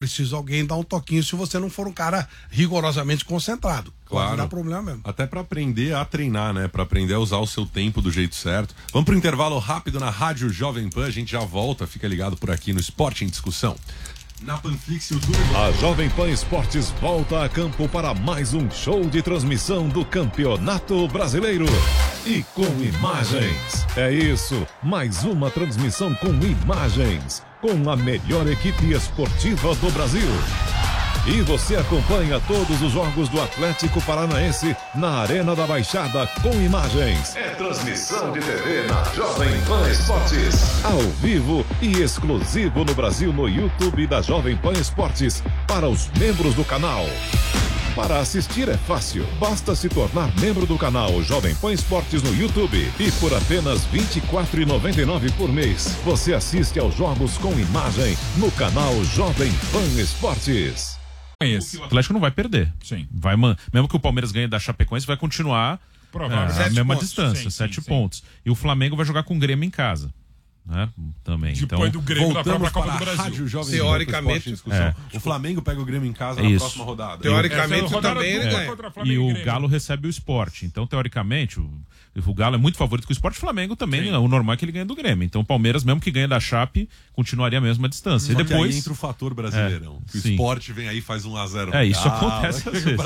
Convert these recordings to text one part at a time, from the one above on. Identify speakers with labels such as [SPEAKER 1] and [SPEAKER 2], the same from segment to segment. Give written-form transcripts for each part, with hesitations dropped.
[SPEAKER 1] precisa alguém dar um toquinho se você não for um cara rigorosamente concentrado.
[SPEAKER 2] Claro.
[SPEAKER 1] Pode dar problema mesmo.
[SPEAKER 2] Até para aprender a treinar, né? Para aprender a usar o seu tempo do jeito certo. Vamos pro intervalo rápido na Rádio Jovem Pan. A gente já volta. Fica ligado por aqui no Esporte em Discussão. Na Panflix YouTube.
[SPEAKER 3] A Jovem Pan Esportes volta a campo para mais um show de transmissão do Campeonato Brasileiro. E com imagens. É isso, mais uma transmissão com imagens. Com a melhor equipe esportiva do Brasil. E você acompanha todos os jogos do Atlético Paranaense na Arena da Baixada com imagens. É transmissão de TV na Jovem Pan Esportes. Ao vivo e exclusivo no Brasil no YouTube da Jovem Pan Esportes para os membros do canal. Para assistir é fácil, basta se tornar membro do canal Jovem Pan Esportes no YouTube e por apenas R$ 24,99 por mês, você assiste aos jogos com imagem no canal Jovem Pan Esportes.
[SPEAKER 4] O Atlético não vai perder.
[SPEAKER 5] Sim.
[SPEAKER 4] Mesmo que o Palmeiras ganhe da Chapecoense, vai continuar a mesma distância, 7 pontos. E o Flamengo vai jogar com o Grêmio em casa. Né? Também.
[SPEAKER 5] Depois do Grêmio da própria Copa do
[SPEAKER 2] Rádio
[SPEAKER 5] Brasil.
[SPEAKER 2] Jovem
[SPEAKER 1] Teoricamente,
[SPEAKER 2] o Flamengo pega o Grêmio em casa na próxima rodada.
[SPEAKER 1] Teoricamente também ele ganha.
[SPEAKER 4] E o Galo recebe o Sport. Então, teoricamente, o Galo é muito favorito com o Sport. O Flamengo também, o normal é que ele ganhe do Grêmio. Então, o Palmeiras, mesmo que ganhe da Chape, continuaria a mesma distância.
[SPEAKER 2] Só
[SPEAKER 4] e depois
[SPEAKER 2] que aí entra o fator brasileirão. Que o Sport vem aí e faz 1-0.
[SPEAKER 4] Isso acontece às vezes.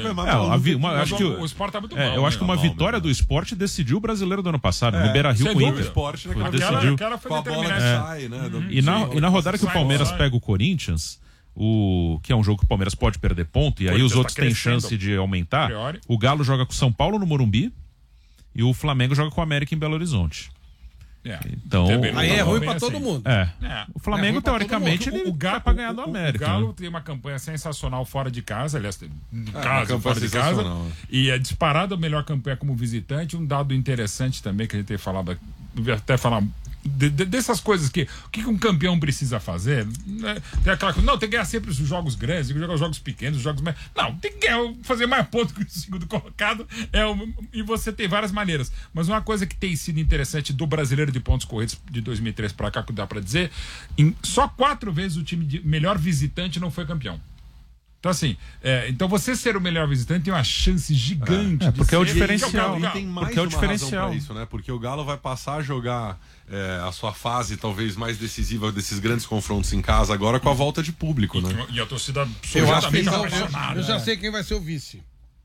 [SPEAKER 5] O Sport tá muito mal.
[SPEAKER 4] Eu acho que uma vitória do Sport decidiu o brasileiro do ano passado, no Beira-Rio com o Inter.
[SPEAKER 2] Esporte,
[SPEAKER 4] decidiu.
[SPEAKER 2] Com a bola que sai, né?
[SPEAKER 4] E na rodada que o Palmeiras pega o Corinthians, que é um jogo que o Palmeiras pode perder ponto, e aí os outros têm chance de aumentar, o Galo joga com o São Paulo no Morumbi e o Flamengo joga com o América em Belo Horizonte. Então,
[SPEAKER 1] aí é ruim pra todo mundo.
[SPEAKER 4] O Flamengo, teoricamente, ele vai pra ganhar do América.
[SPEAKER 5] O Galo tem uma campanha sensacional fora de casa, aliás, em casa, fora de casa. E é disparado a melhor campanha como visitante. Um dado interessante também que a gente tem falado, até falar dessas coisas o que um campeão precisa fazer, né? Tem aquela coisa, tem que ganhar sempre os jogos grandes, tem que jogar os jogos pequenos, os jogos mais. Não, tem que fazer mais pontos que o segundo colocado. E você tem várias maneiras. Mas uma coisa que tem sido interessante do brasileiro de pontos corridos de 2003 para cá, que dá para dizer, só 4 vezes o time de melhor visitante não foi campeão. Então, assim, então você ser o melhor visitante tem uma chance gigante.
[SPEAKER 4] Porque é o
[SPEAKER 5] ser
[SPEAKER 4] diferencial.
[SPEAKER 2] E tem mais
[SPEAKER 4] porque é o diferencial.
[SPEAKER 2] Isso, né? Porque o Galo vai passar a jogar a sua fase talvez mais decisiva desses grandes confrontos em casa agora com a volta de público, né?
[SPEAKER 5] E a torcida
[SPEAKER 1] eu já sei quem vai ser o vice.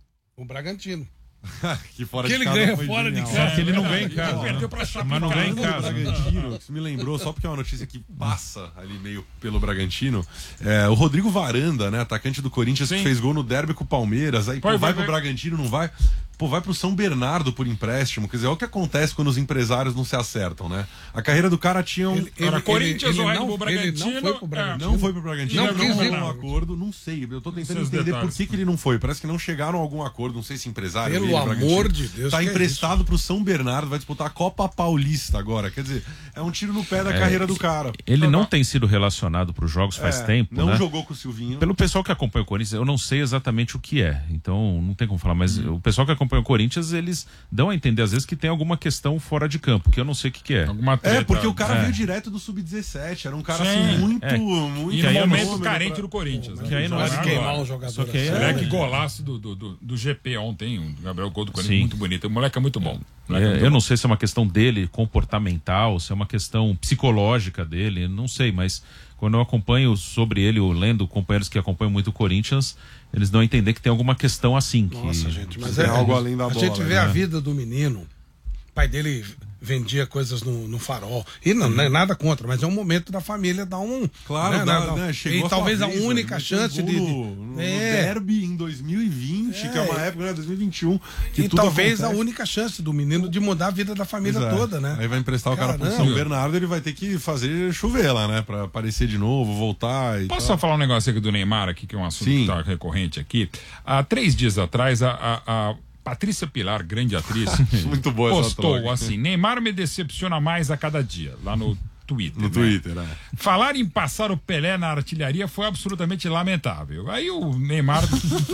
[SPEAKER 1] O Bragantino.
[SPEAKER 2] Que fora
[SPEAKER 1] que
[SPEAKER 2] de
[SPEAKER 1] ele
[SPEAKER 2] casa
[SPEAKER 1] ganha
[SPEAKER 2] foi
[SPEAKER 1] fora
[SPEAKER 2] genial.
[SPEAKER 1] de casa.
[SPEAKER 4] Que ele não ganha em casa. Mas não ganha em casa.
[SPEAKER 2] Bragantino, isso me lembrou, só porque é uma notícia que passa ali meio pelo Bragantino. O Rodrigo Varanda, né, atacante do Corinthians, que fez gol no derby com o Palmeiras, aí vai pro Bragantino, não vai. Vai pro São Bernardo por empréstimo. Quer dizer, é o que acontece quando os empresários não se acertam, né? A carreira do cara tinha
[SPEAKER 5] Corinthians ou Red Bull Bragantino.
[SPEAKER 2] Não foi pro Bragantino.
[SPEAKER 1] Não quis
[SPEAKER 2] um acordo, não sei. Eu tô tentando entender por que ele não foi. Parece que não chegaram a algum acordo, não sei se empresário.
[SPEAKER 1] Pelo amor de Deus.
[SPEAKER 2] Tá emprestado pro São Bernardo, vai disputar a Copa Paulista agora. Quer dizer, é um tiro no pé da carreira do cara.
[SPEAKER 4] Ele não tem sido relacionado pros jogos faz tempo,
[SPEAKER 2] não
[SPEAKER 4] né?
[SPEAKER 2] jogou com o Silvinho.
[SPEAKER 4] Pelo pessoal que acompanha o Corinthians, eu não sei exatamente o que é. Então, não tem como falar. Mas o pessoal que acompanha o Corinthians, eles dão a entender, às vezes, que tem alguma questão fora de campo, que eu não sei o que é.
[SPEAKER 5] Alguma treta.
[SPEAKER 2] Porque o cara veio direto do Sub-17. Era um cara assim, muito.
[SPEAKER 5] E no momento carente do Corinthians.
[SPEAKER 4] Que aí não
[SPEAKER 1] é queimar um jogador.
[SPEAKER 4] Só que
[SPEAKER 5] moleque golaço do GP ontem, o Gabriel Gol do Corinthians, muito bonito. O moleque é muito bom.
[SPEAKER 4] Eu não sei se é uma questão dele comportamental, se é uma questão psicológica dele, não sei, mas quando eu acompanho sobre ele, eu lendo companheiros que acompanham muito o Corinthians, eles dão a entender que tem alguma questão assim.
[SPEAKER 1] Nossa, gente, mas
[SPEAKER 2] é algo além da bola.
[SPEAKER 1] A gente vê a vida do menino. O pai dele vendia coisas no Farol. E não é nada contra, mas é um momento da família dar um.
[SPEAKER 2] Claro, né? Chegou
[SPEAKER 1] e talvez a única chance de.
[SPEAKER 2] No derby em 2020, que é uma época, né? 2021. Que
[SPEAKER 1] e talvez acontece. A única chance do menino de mudar a vida da família toda, né?
[SPEAKER 2] Aí vai emprestar o cara pro São Bernardo, ele vai ter que fazer chover lá, né? Pra aparecer de novo, voltar.
[SPEAKER 5] Posso só falar um negócio aqui do Neymar, aqui, que é um assunto que tá recorrente aqui? Há 3 dias atrás, a Patrícia Pilar, grande atriz,
[SPEAKER 2] muito boa
[SPEAKER 5] postou assim: Neymar me decepciona mais a cada dia, lá no Twitter.
[SPEAKER 2] No Twitter,
[SPEAKER 5] Falar em passar o Pelé na artilharia foi absolutamente lamentável. Aí o Neymar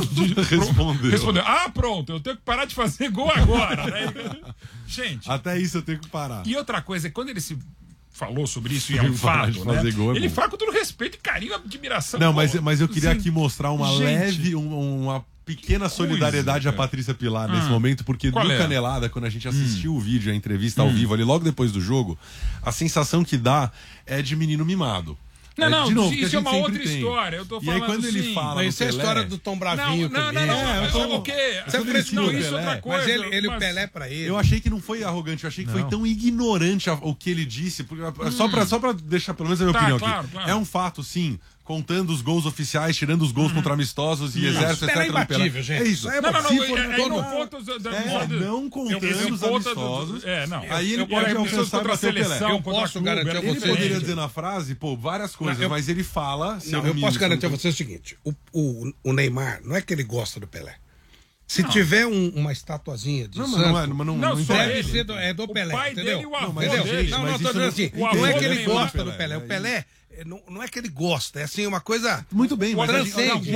[SPEAKER 5] respondeu: pronto, eu tenho que parar de fazer gol agora. Gente,
[SPEAKER 2] até isso eu tenho que parar.
[SPEAKER 5] E outra coisa, quando ele se falou sobre isso e é um fato, né?
[SPEAKER 2] Gol,
[SPEAKER 5] ele fala com todo respeito e carinho, admiração.
[SPEAKER 2] Não, mas eu queria aqui mostrar uma leve, uma pequena solidariedade à Patrícia Pilar nesse momento, porque no Canelada, quando a gente assistiu o vídeo, a entrevista ao vivo ali, logo depois do jogo, a sensação que dá é de menino mimado.
[SPEAKER 5] Não,
[SPEAKER 2] de novo,
[SPEAKER 5] isso é uma outra história. Eu tô falando.
[SPEAKER 2] E aí, quando ele fala.
[SPEAKER 1] Isso é a história do Tom Bravinho.
[SPEAKER 5] O quê? Não, isso é outra coisa.
[SPEAKER 1] Mas ele o Pelé pra ele.
[SPEAKER 2] Eu achei que não foi arrogante, eu achei que foi tão ignorante o que ele disse. Só pra deixar pelo menos a minha opinião aqui. Claro. É um fato, sim. Contando os gols oficiais, tirando os gols contra amistosos e exército, etc.
[SPEAKER 1] É imbatível, gente.
[SPEAKER 2] É isso.
[SPEAKER 5] Não
[SPEAKER 2] contando os amistosos. Aí ele
[SPEAKER 5] pode
[SPEAKER 2] alcançar
[SPEAKER 5] contra a seleção.
[SPEAKER 1] Eu posso garantir a
[SPEAKER 2] Ele
[SPEAKER 1] você.
[SPEAKER 2] poderia dizer na frase, várias coisas, mas ele fala...
[SPEAKER 1] Eu posso garantir a você o seguinte. O Neymar, não é que ele gosta do Pelé. Se tiver uma estatuazinha de santo...
[SPEAKER 5] Não,
[SPEAKER 1] deve ser do Pelé,
[SPEAKER 5] pai
[SPEAKER 1] entendeu?
[SPEAKER 5] dele e o avô
[SPEAKER 2] dele.
[SPEAKER 1] Não, tô dizendo assim. Não é que ele gosta do Pelé. O Pelé... Não é que ele gosta, é assim uma coisa
[SPEAKER 2] muito bem, mas
[SPEAKER 1] transcende.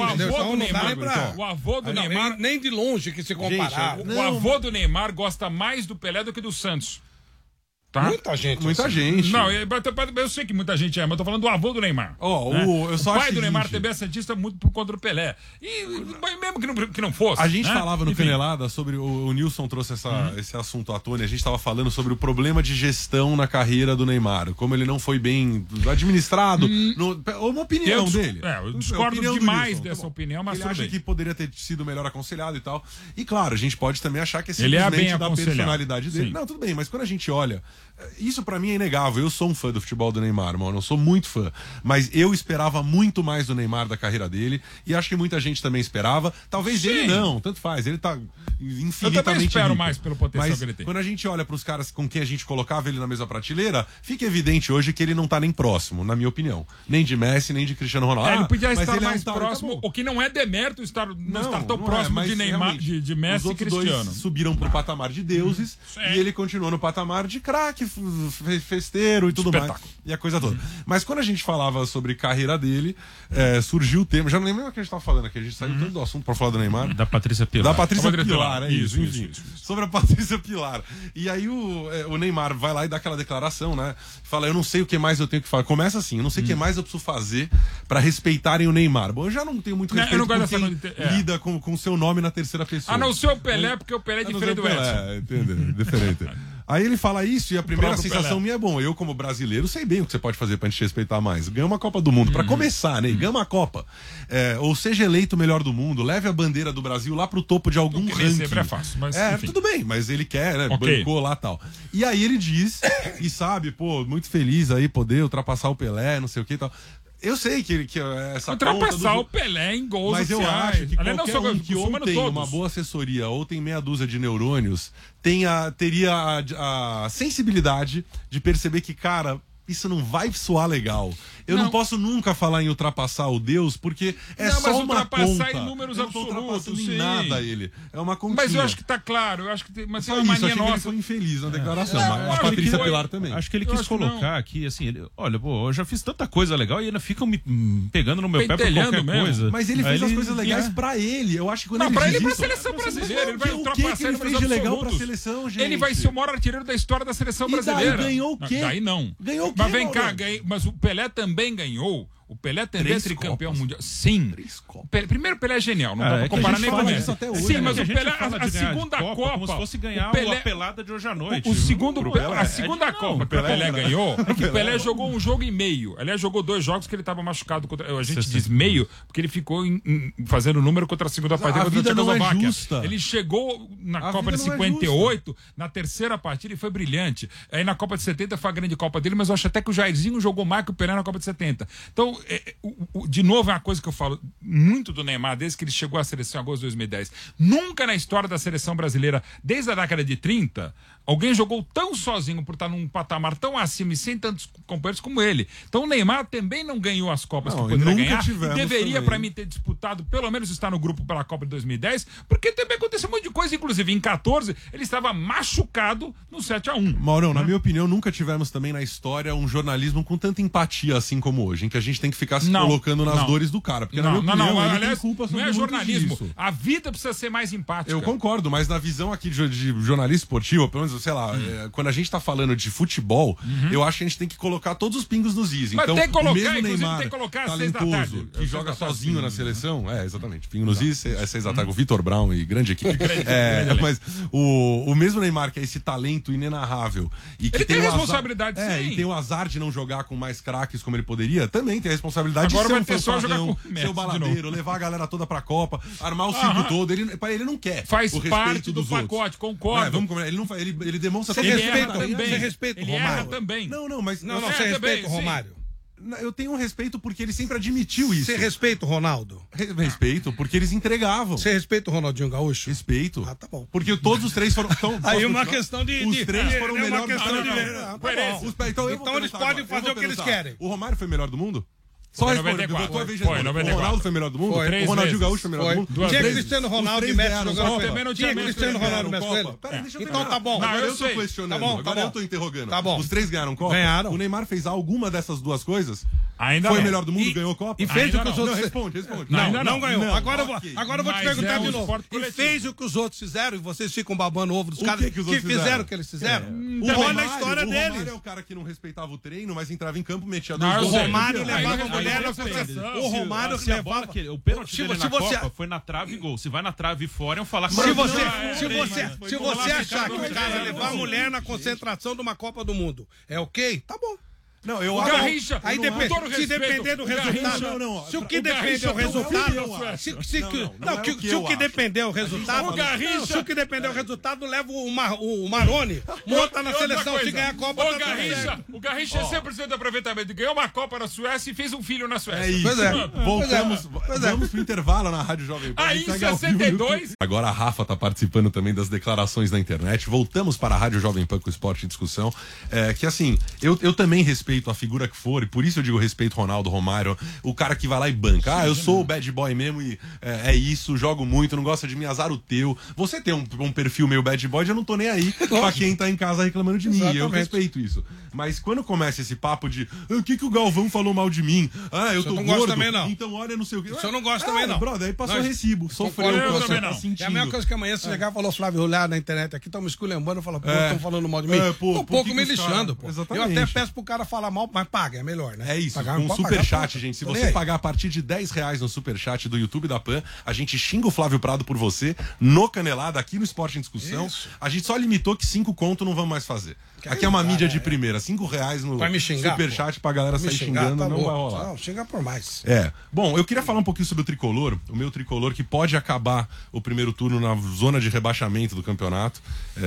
[SPEAKER 5] O avô do Neymar
[SPEAKER 1] nem de longe que se comparar.
[SPEAKER 5] O avô do Neymar gosta mais do Pelé do que do Santos. Tá?
[SPEAKER 1] Muita gente.
[SPEAKER 5] Não, eu sei que muita gente mas eu tô falando do avô do Neymar.
[SPEAKER 2] Eu só
[SPEAKER 5] o pai do Neymar também é santista muito por conta do Pelé. E mesmo que não fosse.
[SPEAKER 2] A gente falava no Canelada sobre. O Nilson trouxe esse assunto à tona. A gente estava falando sobre o problema de gestão na carreira do Neymar. Como ele não foi bem administrado. Uma opinião dele.
[SPEAKER 5] Eu discordo demais dessa opinião, mas
[SPEAKER 2] ele acha que poderia ter sido melhor aconselhado e tal. E claro, a gente pode também achar que é simplesmente da personalidade dele.
[SPEAKER 5] Sim.
[SPEAKER 2] Não, tudo bem, mas quando a gente olha. Isso pra mim é inegável. Eu sou um fã do futebol do Neymar, mano. Eu sou muito fã. Mas eu esperava muito mais do Neymar da carreira dele. E acho que muita gente também esperava. Talvez ele não, tanto faz. Ele tá infinitamente.
[SPEAKER 5] Eu também espero
[SPEAKER 2] rico.
[SPEAKER 5] Mais pelo potencial que ele tem.
[SPEAKER 2] Quando a gente olha pros caras com quem a gente colocava ele na mesma prateleira, fica evidente hoje que ele não tá nem próximo, na minha opinião. Nem de Messi, nem de Cristiano Ronaldo.
[SPEAKER 5] Ele podia estar mais próximo, o que não é demérito estar tão próximo de Neymar, de Messi e Cristiano.
[SPEAKER 2] Dois subiram pro patamar de deuses e ele continuou no patamar de craque, festeiro e tudo mais. E a coisa toda. Mas quando a gente falava sobre carreira dele, surgiu o tema. Já não lembro o que a gente tava falando aqui. A gente saiu tanto do assunto pra falar do Neymar.
[SPEAKER 4] Da Patrícia Pilar.
[SPEAKER 2] Da Patrícia Pilar, é isso. Sobre a Patrícia Pilar. E aí o Neymar vai lá e dá aquela declaração, né? Fala, eu não sei o que mais eu tenho que fazer. Começa assim, eu não sei o que mais eu preciso fazer pra respeitarem o Neymar. Bom, eu já não tenho muito respeito por quem lida com o seu nome na terceira pessoa.
[SPEAKER 5] A não ser o Pelé, porque o Pelé é diferente do Edson.
[SPEAKER 2] Entendeu? Diferente. Aí ele fala isso e a primeira sensação minha é bom. Eu, como brasileiro, sei bem o que você pode fazer pra gente respeitar mais. Ganha uma Copa do Mundo. Pra começar, né? Ganha uma Copa. Ou seja eleito o melhor do mundo, leve a bandeira do Brasil lá pro topo de algum ranking.
[SPEAKER 5] Sempre é fácil, mas
[SPEAKER 2] tudo bem, mas ele quer, né? Bancou lá e tal. E aí ele diz, e sabe, muito feliz aí poder ultrapassar o Pelé, não sei o que e tal. Eu sei que essa
[SPEAKER 5] ultrapassar o Pelé em gols
[SPEAKER 2] mas
[SPEAKER 5] oficiais.
[SPEAKER 2] Eu acho que qualquer um que ou tem uma boa assessoria ou tem meia dúzia de neurônios teria a sensibilidade de perceber que, cara, isso não vai soar legal. Eu não posso nunca falar em ultrapassar o Deus, porque só uma conta.
[SPEAKER 5] Em números absolutos,
[SPEAKER 2] em nada ele. É uma continha.
[SPEAKER 5] Mas eu acho que tá claro. Eu acho que mas
[SPEAKER 2] é uma mania nossa. Ele foi infeliz na declaração. A Patrícia Pilar também.
[SPEAKER 4] Acho que ele quis colocar aqui, assim, olha, eu já fiz tanta coisa legal e ainda ficam me pegando no meu pé por qualquer coisa.
[SPEAKER 2] Mas ele fez as coisas legais pra ele. Eu acho que quando ele
[SPEAKER 5] pra
[SPEAKER 2] diz
[SPEAKER 5] ele
[SPEAKER 2] isso,
[SPEAKER 5] pra seleção brasileira. Ele vai ultrapassar
[SPEAKER 2] ele fez de legal pra seleção, gente.
[SPEAKER 5] Ele vai ser o maior artilheiro da história da seleção brasileira.
[SPEAKER 2] Daí ganhou o quê?
[SPEAKER 5] Daí não.
[SPEAKER 2] Ganhou o quê?
[SPEAKER 5] Mas vem cá, mas o Pelé também ganhou. O Pelé também é tricampeão mundial. Sim. Primeiro, o Pelé é genial. Não dá pra comparar nem com o Messi.
[SPEAKER 4] Sim, mas o Pelé, a segunda Copa. Como se fosse ganhar a pelada de hoje à noite.
[SPEAKER 5] A segunda Copa que o Pelé ganhou é que o Pelé jogou um jogo e meio. Aliás, jogou 2 jogos que ele estava machucado. A gente diz meio, porque ele ficou fazendo número contra a segunda partida contra a Tchecoslováquia. Ele chegou na Copa de 58, na terceira partida, e foi brilhante. Aí na Copa de 70 foi a grande Copa dele, mas eu acho até que o Jairzinho jogou mais que o Pelé na Copa de 70. Então, de novo, é uma coisa que eu falo muito do Neymar, desde que ele chegou à seleção em agosto de 2010. Nunca na história da seleção brasileira, desde a década de 30, alguém jogou tão sozinho por estar num patamar tão acima e sem tantos companheiros como ele. Então o Neymar também não ganhou as Copas que poderia ganhar. E deveria, para mim, ter disputado, pelo menos estar no grupo pela Copa de 2010, porque também aconteceu um monte de coisa. Inclusive, em 14, ele estava machucado no 7-1.
[SPEAKER 2] Maurão, na minha opinião, nunca tivemos também na história um jornalismo com tanta empatia assim como hoje, em que a gente tem que ficar se colocando nas dores do cara. Porque, na minha opinião,
[SPEAKER 5] aliás, não é jornalismo. A vida precisa ser mais empática.
[SPEAKER 2] Eu concordo, mas na visão aqui de jornalista esportivo, pelo menos, sei lá, quando a gente tá falando de futebol, eu acho que a gente tem que colocar todos os pingos nos is.
[SPEAKER 5] Mas
[SPEAKER 2] então,
[SPEAKER 5] tem que colocar,
[SPEAKER 2] o mesmo Neymar,
[SPEAKER 5] tem que colocar às 6 da tarde.
[SPEAKER 2] que joga sozinho na seleção, exatamente, pingo nos is, às 6 da tarde, o Vitor Brown e grande equipe. Mas o mesmo Neymar, que é esse talento inenarrável, e que
[SPEAKER 5] ele tem
[SPEAKER 2] responsabilidade, e tem o azar de não jogar com mais craques como ele poderia, também tem a responsabilidade
[SPEAKER 5] agora
[SPEAKER 2] de ser
[SPEAKER 5] só jogar com
[SPEAKER 2] ser o baladeiro, levar a galera toda pra Copa, armar o circo todo. Ele não quer.
[SPEAKER 5] Faz parte do pacote, concordo.
[SPEAKER 2] Ele demonstra
[SPEAKER 1] você respeita o Romário
[SPEAKER 5] também.
[SPEAKER 2] Não, mas
[SPEAKER 1] você respeita o Romário.
[SPEAKER 2] Eu tenho um respeito porque ele sempre admitiu isso.
[SPEAKER 1] Você respeita o Ronaldo?
[SPEAKER 2] Respeito, porque eles entregavam.
[SPEAKER 1] Você respeita o Ronaldinho Gaúcho?
[SPEAKER 2] Respeito.
[SPEAKER 1] Tá bom.
[SPEAKER 2] Porque todos os três foram...
[SPEAKER 1] Aí uma questão de...
[SPEAKER 2] Os três foram melhores.
[SPEAKER 1] Então eles podem fazer o que eles querem.
[SPEAKER 2] O Romário foi melhor do mundo?
[SPEAKER 5] Só responder.
[SPEAKER 2] O Ronaldo foi melhor do mundo?
[SPEAKER 1] O
[SPEAKER 2] Ronaldinho Gaúcho foi melhor do mundo?
[SPEAKER 1] Tinha Cristiano Ronaldo e Messi jogando.
[SPEAKER 5] Tinha
[SPEAKER 1] Cristiano Ronaldo e Messi. Então tá bom.
[SPEAKER 2] Agora eu tô questionando. Agora eu tô interrogando.
[SPEAKER 1] Tá bom.
[SPEAKER 2] Os três ganharam Copa?
[SPEAKER 1] Ganharam.
[SPEAKER 2] O Neymar fez alguma dessas duas coisas?
[SPEAKER 5] Ainda
[SPEAKER 2] foi melhor do mundo, ganhou Copa?
[SPEAKER 1] E fez o que os outros...
[SPEAKER 2] Responde.
[SPEAKER 1] Não ganhou. Agora eu vou te perguntar de novo. E fez o que os outros fizeram e vocês ficam babando o ovo dos caras que fizeram o que eles fizeram? Olha a história deles. O
[SPEAKER 2] Romário é o cara que não respeitava o treino, mas entrava em campo, metia
[SPEAKER 1] dois gols. O Romário levava a mulher na concentração. O Romário levava...
[SPEAKER 4] O pênalti dele na Copa foi na trave e gol. Se vai na trave e fora, é um falar...
[SPEAKER 1] Se você achar que o cara levar a mulher na concentração de uma Copa do Mundo é ok, tá bom.
[SPEAKER 2] Não, eu
[SPEAKER 5] o Garrincha,
[SPEAKER 1] aí se depender do resultado, se o que depender do resultado, se o que depender do resultado, se o que depender do resultado leva o Maroni, monta na seleção, se ganhar a Copa.
[SPEAKER 5] O Garrincha é 100% de aproveitamento, ganhou uma Copa na Suécia e fez um filho na Suécia.
[SPEAKER 2] É isso. Vamos pro intervalo na Rádio Jovem Pan.
[SPEAKER 5] Aí em 62.
[SPEAKER 2] Agora a Rafa tá participando também das declarações na internet. Voltamos para a Rádio Jovem Pan com o Esporte em Discussão. Que assim, eu também respeito a figura que for, e por isso eu digo respeito Ronaldo, Romário, o cara que vai lá e banca. Eu sou o bad boy mesmo e é isso, jogo muito, não gosta de mim, azar o teu. Você tem um perfil meio bad boy, eu não tô nem aí pra quem tá em casa reclamando de mim. Eu respeito isso. Mas quando começa esse papo de o que o Galvão falou mal de mim? Eu tô gordo, também não. Então olha, não sei o que.
[SPEAKER 1] Isso eu não gosto também não.
[SPEAKER 2] Brother, aí passou recibo. Sofreu
[SPEAKER 1] o que você tá sentindo. É a mesma coisa que amanhã você chegar e falou, Flávio, olhar na internet aqui, estão me esculhambando, eu falo, estão falando mal de mim. Um pouco me lixando, pô. Eu até peço pro cara falar mal, mas paga, é melhor, né?
[SPEAKER 2] É isso, com o superchat, gente. Se você pagar a partir de R$10 no superchat do YouTube da PAN, a gente xinga o Flávio Prado por você, no Canelada, aqui no Esporte em Discussão. Isso. A gente só limitou que 5 conto não vamos mais fazer. Aqui é uma mídia de primeira, R$5 no superchat pra galera sair xingando, não vai rolar.
[SPEAKER 1] Não, xinga por mais.
[SPEAKER 2] Bom, eu queria falar um pouquinho sobre o Tricolor, o meu Tricolor que pode acabar o primeiro turno na zona de rebaixamento do campeonato.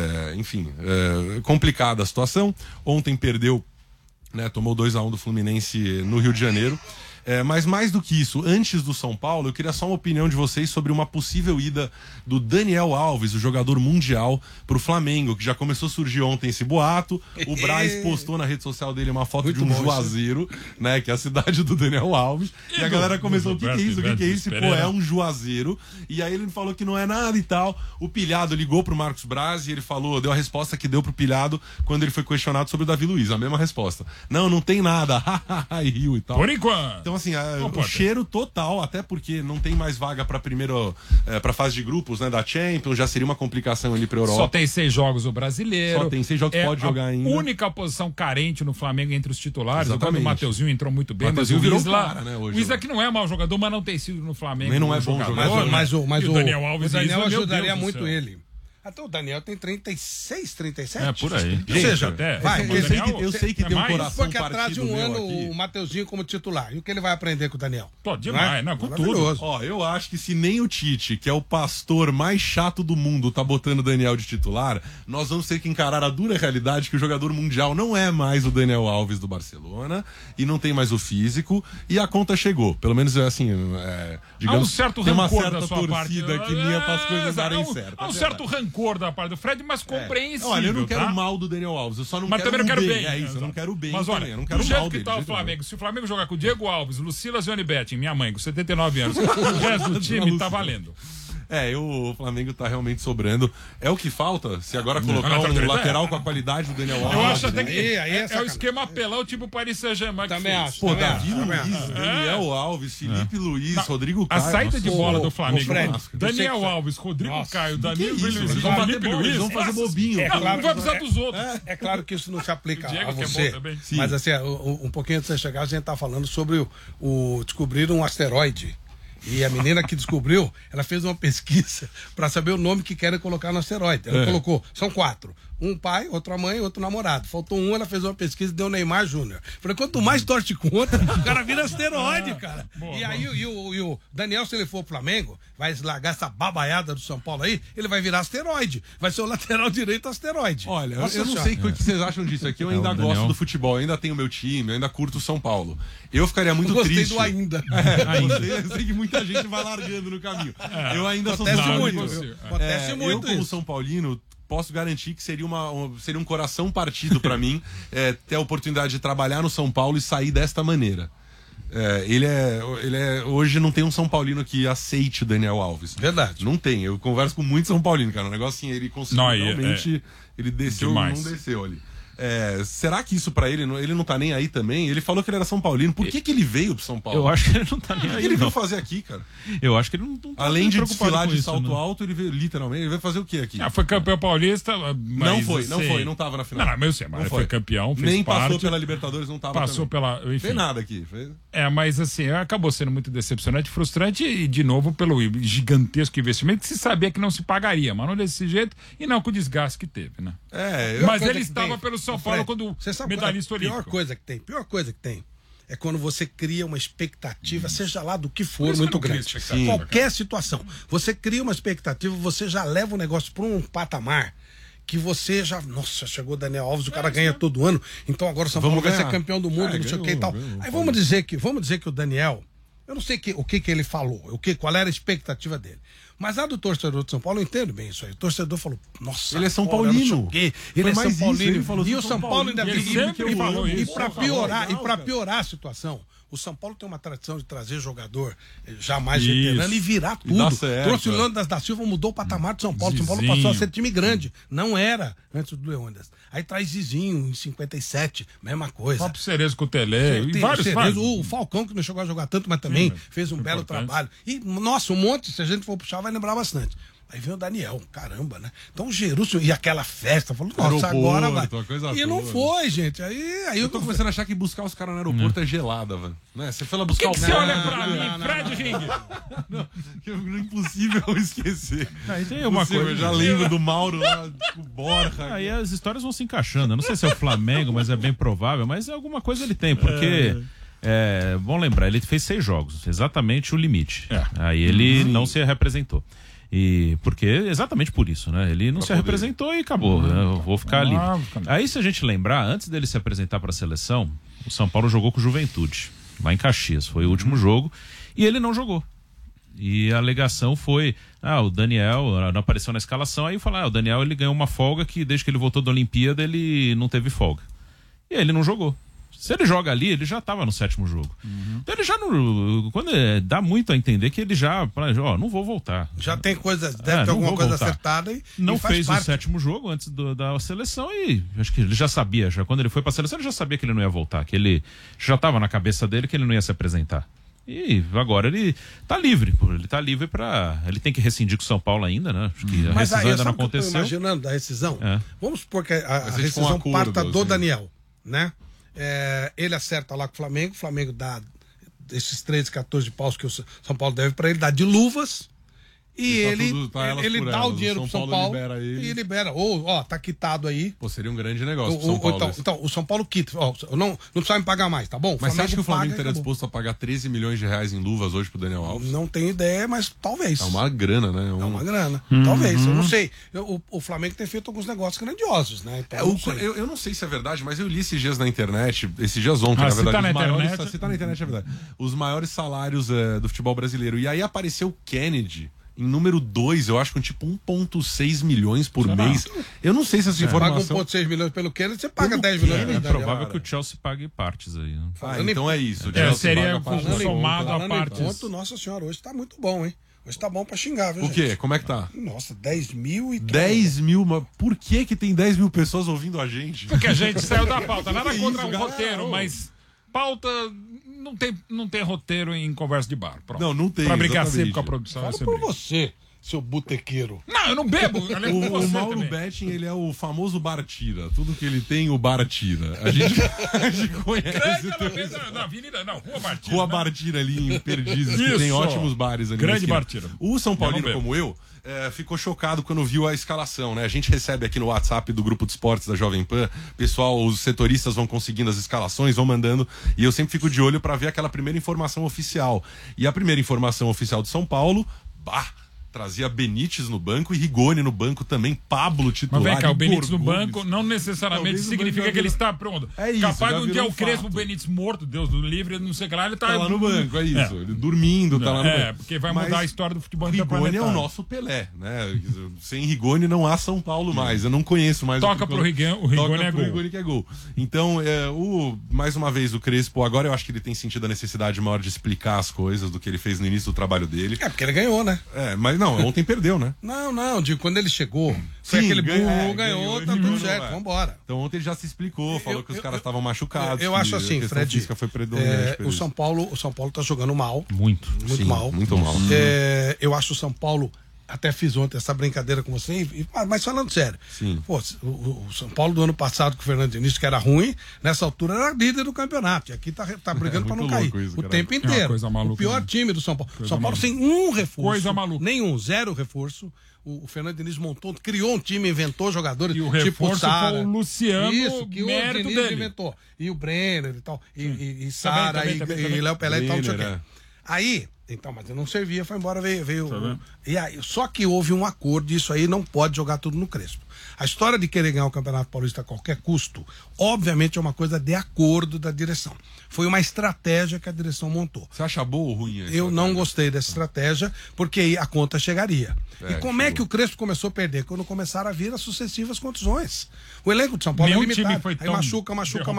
[SPEAKER 2] Complicada a situação. Ontem perdeu, tomou 2-1 do Fluminense no Rio de Janeiro. Mas mais do que isso, antes do São Paulo, eu queria só uma opinião de vocês sobre uma possível ida do Daniel Alves, o jogador mundial, pro Flamengo, que já começou a surgir ontem esse boato. O Braz postou na rede social dele uma foto de um Juazeiro, que é a cidade do Daniel Alves. E a galera começou, o que é isso? O que é isso? Pô, é um Juazeiro. E aí ele falou que não é nada e tal. O Pilhado ligou pro Marcos Braz e ele falou, deu a resposta que deu pro Pilhado quando ele foi questionado sobre o Davi Luiz. A mesma resposta. Não tem nada. E riu e tal.
[SPEAKER 5] Por enquanto.
[SPEAKER 2] Então, assim, o cheiro total, até porque não tem mais vaga pra pra fase de grupos, da Champions, já seria uma complicação ali pra Europa.
[SPEAKER 5] Só tem 6 jogos o brasileiro.
[SPEAKER 2] Só tem 6 jogos que pode jogar ainda.
[SPEAKER 5] Única posição carente no Flamengo entre os titulares.
[SPEAKER 2] Exatamente.
[SPEAKER 5] Quando o Mateuzinho entrou muito bem,
[SPEAKER 2] mas o Isla, hoje,
[SPEAKER 5] o Isla que não é mau jogador, mas não tem sido no Flamengo.
[SPEAKER 2] Nem não é bom jogador.
[SPEAKER 1] Mas o
[SPEAKER 5] Daniel Alves
[SPEAKER 1] ajudaria muito ele. Até o Daniel tem 36, 37.
[SPEAKER 4] Por aí.
[SPEAKER 1] Ou seja,
[SPEAKER 2] eu sei que tem um coração
[SPEAKER 1] porque atrás de um ano o Mateuzinho como titular. E o que ele vai aprender com o Daniel?
[SPEAKER 5] Demais, com tudo.
[SPEAKER 2] Eu acho que se nem o Tite, que é o pastor mais chato do mundo, tá botando o Daniel de titular, nós vamos ter que encarar a dura realidade que o jogador mundial não é mais o Daniel Alves do Barcelona e não tem mais o físico e a conta chegou. Pelo menos assim, digamos,
[SPEAKER 5] há um certo
[SPEAKER 2] tem uma
[SPEAKER 5] rancor
[SPEAKER 2] certa
[SPEAKER 5] da sua
[SPEAKER 2] torcida
[SPEAKER 5] parte.
[SPEAKER 2] que linha para as coisas darem certo.
[SPEAKER 5] Há um certo rancor da parte do Fred, mas compreensível.
[SPEAKER 2] Olha, eu não quero mal do Daniel Alves, eu só não quero
[SPEAKER 5] também não quero bem.
[SPEAKER 2] É isso, eu não quero bem.
[SPEAKER 5] Mas olha,
[SPEAKER 2] eu não quero
[SPEAKER 5] do jeito
[SPEAKER 2] mal
[SPEAKER 5] que
[SPEAKER 2] dele,
[SPEAKER 5] tá o Flamengo, se o Flamengo jogar com o Diego Alves, Lucila Zione Betting, minha mãe, com 79 anos, o resto do time tá valendo.
[SPEAKER 2] O Flamengo tá realmente sobrando. É o que falta? Se agora colocar um lateral com a qualidade do Daniel Alves.
[SPEAKER 5] Eu acho até que é o esquema apelão, tipo Paris Saint-Germain.
[SPEAKER 1] Também acho.
[SPEAKER 2] Pô, Davi Luiz, Daniel Alves, Felipe Luiz, Rodrigo Caio.
[SPEAKER 5] A saída de bola do Flamengo. Daniel Alves, Rodrigo Caio, Danilo Luiz, Felipe Luiz.
[SPEAKER 2] Vão fazer bobinho.
[SPEAKER 5] Não vai precisar dos outros.
[SPEAKER 1] É claro que isso não se aplica a você. Mas assim, um pouquinho antes de você chegar, a gente tá falando sobre descobrir um asteroide. E a menina que descobriu, ela fez uma pesquisa para saber o nome que querem colocar no asteroide. Ela colocou, são 4. Um pai, outra mãe, outro namorado. Faltou um, ela fez uma pesquisa e deu Neymar Júnior. Falei, quanto mais torce contra, o cara vira asteroide, cara. Aí o Daniel, se ele for pro Flamengo, vai largar essa babaiada do São Paulo aí, ele vai virar asteroide. Vai ser o lateral direito asteroide.
[SPEAKER 2] Olha, eu não sei o que vocês acham disso aqui. Eu ainda gosto do futebol, eu ainda tenho meu time, eu ainda curto o São Paulo. Eu ficaria muito triste.
[SPEAKER 1] Do ainda.
[SPEAKER 2] Eu sei que muita gente vai largando no caminho. Eu ainda sou
[SPEAKER 1] muito.
[SPEAKER 2] Acontece muito. Eu, como São Paulino, posso garantir que seria um coração partido para mim ter a oportunidade de trabalhar no São Paulo e sair desta maneira. Hoje não tem um São Paulino que aceite o Daniel Alves.
[SPEAKER 1] Verdade.
[SPEAKER 2] Não tem. Eu converso com muito São Paulino, cara. Um negócio assim, ele conseguiu realmente. Ele desceu,
[SPEAKER 5] demais.
[SPEAKER 2] Não desceu ali. Será que isso pra ele não tá nem aí também? Ele falou que ele era São Paulino. Por que ele veio pro São Paulo?
[SPEAKER 4] Eu acho que ele não tá nem aí.
[SPEAKER 2] O que ele veio fazer aqui, cara?
[SPEAKER 4] Eu acho que ele não tá
[SPEAKER 2] além de desfilar de salto alto, ele veio literalmente. Ele veio fazer o que aqui?
[SPEAKER 5] Foi campeão paulista. Mas
[SPEAKER 2] não tava na final.
[SPEAKER 5] Mas foi campeão, fez
[SPEAKER 2] nem
[SPEAKER 5] parte.
[SPEAKER 2] passou pela Libertadores, não tava.
[SPEAKER 5] Passou
[SPEAKER 2] também.
[SPEAKER 5] Enfim.
[SPEAKER 2] Tem nada aqui.
[SPEAKER 5] Mas assim, acabou sendo muito decepcionante, frustrante e, de novo, pelo gigantesco investimento que se sabia que não se pagaria, mas não desse jeito e não com o desgaste que teve, né? Mas ele estava pelo São Paulo quando medalhista olímpico.
[SPEAKER 1] Pior coisa que tem é quando você cria uma expectativa, seja lá do que for, muito grande. Qualquer situação. Você cria uma expectativa, você já leva o negócio para um patamar que você já... Nossa, chegou o Daniel Alves, o cara ganha todo ano, então agora o São Paulo vai ser campeão do mundo, não sei o que e tal. Aí vamos dizer que o Daniel... Eu não sei o que ele falou, qual era a expectativa dele. Mas a do torcedor de São Paulo, eu entendo bem isso aí. O torcedor falou, nossa,
[SPEAKER 2] ele é São Paulino.
[SPEAKER 1] Ele é São Paulino. E o São Paulo ainda e para piorar a situação, o São Paulo tem uma tradição de trazer jogador já mais veterano e virar tudo. Trouxe o Leônidas da Silva, mudou o patamar do São Paulo. São Paulo passou a ser time grande. Não era antes do Leônidas. Aí traz Zizinho em 57, mesma coisa.
[SPEAKER 5] O próprio Cerezo com o Tele. E vários.
[SPEAKER 1] O Falcão, que não chegou a jogar tanto, mas também fez um belo trabalho. E, nossa, um monte, se a gente for puxar, vai lembrar bastante. Aí vem o Daniel, caramba, né? Então o Gerúcio e aquela festa, falou, nossa, agora vai. E não foi, gente. Aí
[SPEAKER 2] eu tô começando a achar que buscar os caras no aeroporto é gelada, velho. Né? Você foi lá buscar
[SPEAKER 5] o
[SPEAKER 2] cara.
[SPEAKER 5] Você olha pra mim, Fred Ring.
[SPEAKER 2] Não é impossível esquecer.
[SPEAKER 4] Aí tem uma coisa.
[SPEAKER 2] Eu já lembro do Mauro lá, o Borja.
[SPEAKER 4] Aí as histórias vão se encaixando. Eu não sei se é o Flamengo, mas é bem provável. Mas alguma coisa ele tem, porque. Vamos lembrar, ele fez 6 jogos, exatamente o limite. Aí ele não se representou. Porque exatamente por isso, né? Ele não se representou e acabou. Eu vou ficar ali. Aí, se a gente lembrar, antes dele se apresentar para a seleção, o São Paulo jogou com o Juventude, lá em Caxias. Foi o último jogo e ele não jogou. E a alegação foi: o Daniel não apareceu na escalação. Aí falaram: o Daniel ele ganhou uma folga que desde que ele voltou da Olimpíada ele não teve folga. E aí ele não jogou. Se ele joga ali, ele já estava no 7º jogo. Então ele já não. Dá muito a entender que ele já. Não vou voltar.
[SPEAKER 1] Já tem coisa, deve ter alguma coisa acertada e.
[SPEAKER 4] Não fez o 7º jogo antes da seleção e acho que ele já sabia. Quando ele foi para a seleção, ele já sabia que ele não ia voltar. Que ele já estava na cabeça dele que ele não ia se apresentar. E agora ele tá livre. Ele tá livre para. Ele tem que rescindir com o São Paulo ainda, né? Acho que a rescisão ainda não aconteceu.
[SPEAKER 1] Eu tô imaginando da rescisão. Vamos supor que a rescisão parta do Daniel, né? Ele acerta lá com o Flamengo dá esses 13, 14 paus que o São Paulo deve para ele, dá de luvas e ele dá o dinheiro pro São Paulo e libera. Tá quitado aí.
[SPEAKER 2] Pô, seria um grande negócio pro São Paulo.
[SPEAKER 1] Então, o São Paulo quita. Não precisa me pagar mais, tá bom?
[SPEAKER 2] Mas você acha que o Flamengo estaria disposto a pagar 13 milhões de reais em luvas hoje pro Daniel Alves?
[SPEAKER 1] Não tenho ideia, mas talvez.
[SPEAKER 2] É uma grana, né?
[SPEAKER 1] É uma grana. Talvez, eu não sei. O Flamengo tem feito alguns negócios grandiosos, né? Então,
[SPEAKER 2] eu não sei se é verdade, mas eu li esses dias na internet, ontem, na verdade.
[SPEAKER 5] Se tá na internet
[SPEAKER 2] é verdade. Os maiores salários do futebol brasileiro. E aí apareceu o Kennedy, em número 2, eu acho que tipo 1,6 milhões por mês. Eu não sei se essa informação...
[SPEAKER 1] Paga 1,6 milhões pelo Kennedy, você paga 10 milhões.
[SPEAKER 4] É provável que o Chelsea pague partes aí. Né?
[SPEAKER 2] Então é isso.
[SPEAKER 5] Seria somado a partes.
[SPEAKER 1] Nossa senhora, hoje tá muito bom, hein? Hoje tá bom pra xingar, viu,
[SPEAKER 2] O quê? Como é que tá?
[SPEAKER 1] Nossa, 10 mil e...
[SPEAKER 2] 10 mil? Mas por que tem 10 mil pessoas ouvindo a gente?
[SPEAKER 5] Porque a gente saiu da pauta. Nada contra o roteiro, mas pauta... Não tem roteiro em conversa de bar. Pronto.
[SPEAKER 2] Não tem.
[SPEAKER 5] Pra brigar sempre com a produção.
[SPEAKER 1] Fala por você, seu botequeiro.
[SPEAKER 5] Não, eu não bebo.
[SPEAKER 2] O Mauro Betting, ele é o famoso bar tira. Tudo que ele tem, o bar tira. A gente conhece.
[SPEAKER 5] Na avenida, não, Rua Bar Tira.
[SPEAKER 2] Rua Bar Tira ali em Perdizes, que tem ótimos bares ali.
[SPEAKER 5] Grande Bar Tira.
[SPEAKER 2] O São Paulino, como eu, ficou chocado quando viu a escalação, né? A gente recebe aqui no WhatsApp do grupo de esportes da Jovem Pan, pessoal, os setoristas vão conseguindo as escalações, vão mandando, e eu sempre fico de olho para ver aquela primeira informação oficial. E a primeira informação oficial do São Paulo, trazia Benítez no banco e Rigoni no banco também, Pablo titular.
[SPEAKER 5] Mas vem cá, o Benítez no banco não necessariamente significa que ele está pronto.
[SPEAKER 2] É isso.
[SPEAKER 5] Capaz de um dia o Crespo, o Benítez morto, Deus do livre, não sei o que lá, ele tá
[SPEAKER 2] lá no banco, é isso. Ele dormindo, tá lá no banco.
[SPEAKER 5] Porque vai mudar a história do futebol
[SPEAKER 2] Rigoni é o nosso Pelé, né? Sem Rigoni não há São Paulo mais. Eu não conheço mais.
[SPEAKER 5] Toca pro Rigoni, o Rigoni é gol.
[SPEAKER 2] Rigoni que é gol. Então, mais uma vez, o Crespo, agora eu acho que ele tem sentido a necessidade maior de explicar as coisas do que ele fez no início do trabalho dele.
[SPEAKER 1] Porque ele ganhou, né?
[SPEAKER 2] Mas não, ontem perdeu, né?
[SPEAKER 1] Não, digo, quando ele chegou, foi aquele burro, ganhou, tá tudo certo, vambora.
[SPEAKER 2] Então ontem ele já se explicou, falou que os caras estavam machucados.
[SPEAKER 1] Eu acho assim, Fred,
[SPEAKER 2] foi predominante
[SPEAKER 1] o São Paulo tá jogando mal.
[SPEAKER 4] Muito
[SPEAKER 2] mal. Muito mal.
[SPEAKER 1] Eu acho o São Paulo, até fiz ontem essa brincadeira com você, mas falando sério.
[SPEAKER 2] Sim.
[SPEAKER 1] Pô, o São Paulo do ano passado, com o Fernando Diniz, que era ruim, nessa altura era líder do campeonato. E aqui tá brigando pra não cair. O tempo inteiro. O pior time do São Paulo. São Paulo sem um reforço.
[SPEAKER 5] Coisa maluca.
[SPEAKER 1] Nenhum, zero reforço. O Fernando Diniz criou um time, inventou jogadores.
[SPEAKER 5] E o reforço foi o Luciano,
[SPEAKER 1] isso, que o Diniz
[SPEAKER 5] dele.
[SPEAKER 1] inventou. E o Brenner e tal. E Sara, e Léo Pelé e tal, não sei o quê. Aí, então, mas não servia, foi embora, veio e aí, só que houve um acordo, e isso aí não pode jogar tudo no Crespo. A história de querer ganhar o Campeonato Paulista a qualquer custo, obviamente é uma coisa de acordo da direção. Foi uma estratégia que a direção montou.
[SPEAKER 2] Você acha boa ou ruim?
[SPEAKER 1] Eu não gostei dessa estratégia, porque aí a conta chegaria. E como é que o Crespo começou a perder? Quando começaram a vir as sucessivas contusões. O elenco de São Paulo é limitado. Aí machuca.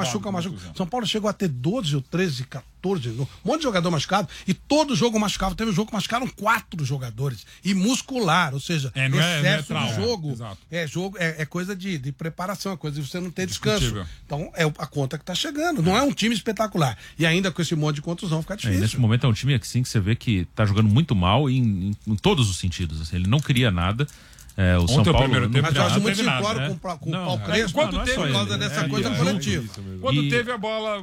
[SPEAKER 1] São Paulo chegou a ter 12 ou 13, 14, um monte de jogador machucado, e todo jogo machucava. Teve um jogo que machucaram 4 jogadores. E muscular, ou seja, excesso de jogo. É coisa de preparação, é coisa de você não ter descanso. Então é a conta que está chegando. Não é um time espetacular. E ainda com esse monte de contusão fica difícil.
[SPEAKER 4] Nesse momento é um time assim, que você vê que está jogando muito mal em todos os sentidos. Assim, ele não cria nada. O São Paulo
[SPEAKER 1] mas eu acho muito sincero com o Paulo Crespo
[SPEAKER 5] quando teve
[SPEAKER 1] por causa dessa coisa coletiva.
[SPEAKER 5] Quando teve a bola,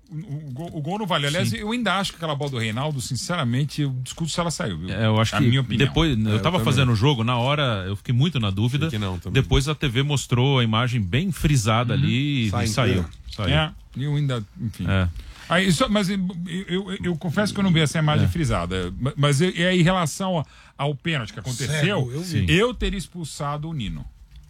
[SPEAKER 5] o gol não vale. Aliás, eu ainda acho que aquela bola do Reinaldo, sinceramente, eu discuto se ela saiu. Viu?
[SPEAKER 4] Eu acho que minha opinião. Depois, eu tava fazendo o jogo, na hora eu fiquei muito na dúvida. Depois a TV mostrou a imagem bem frisada ali e saiu.
[SPEAKER 5] Eu ainda, enfim. Aí, mas eu confesso que eu não vi essa imagem frisada. Mas em relação ao pênalti que aconteceu, eu teria expulsado o Nino.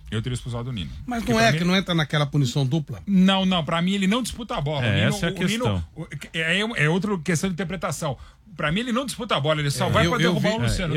[SPEAKER 1] Mas não que não entra naquela punição dupla?
[SPEAKER 5] Não, pra mim ele não disputa a bola.
[SPEAKER 4] Essa é a questão.
[SPEAKER 5] É outra questão de interpretação. Pra mim ele não disputa a bola, ele só vai pra derrubar o Luciano.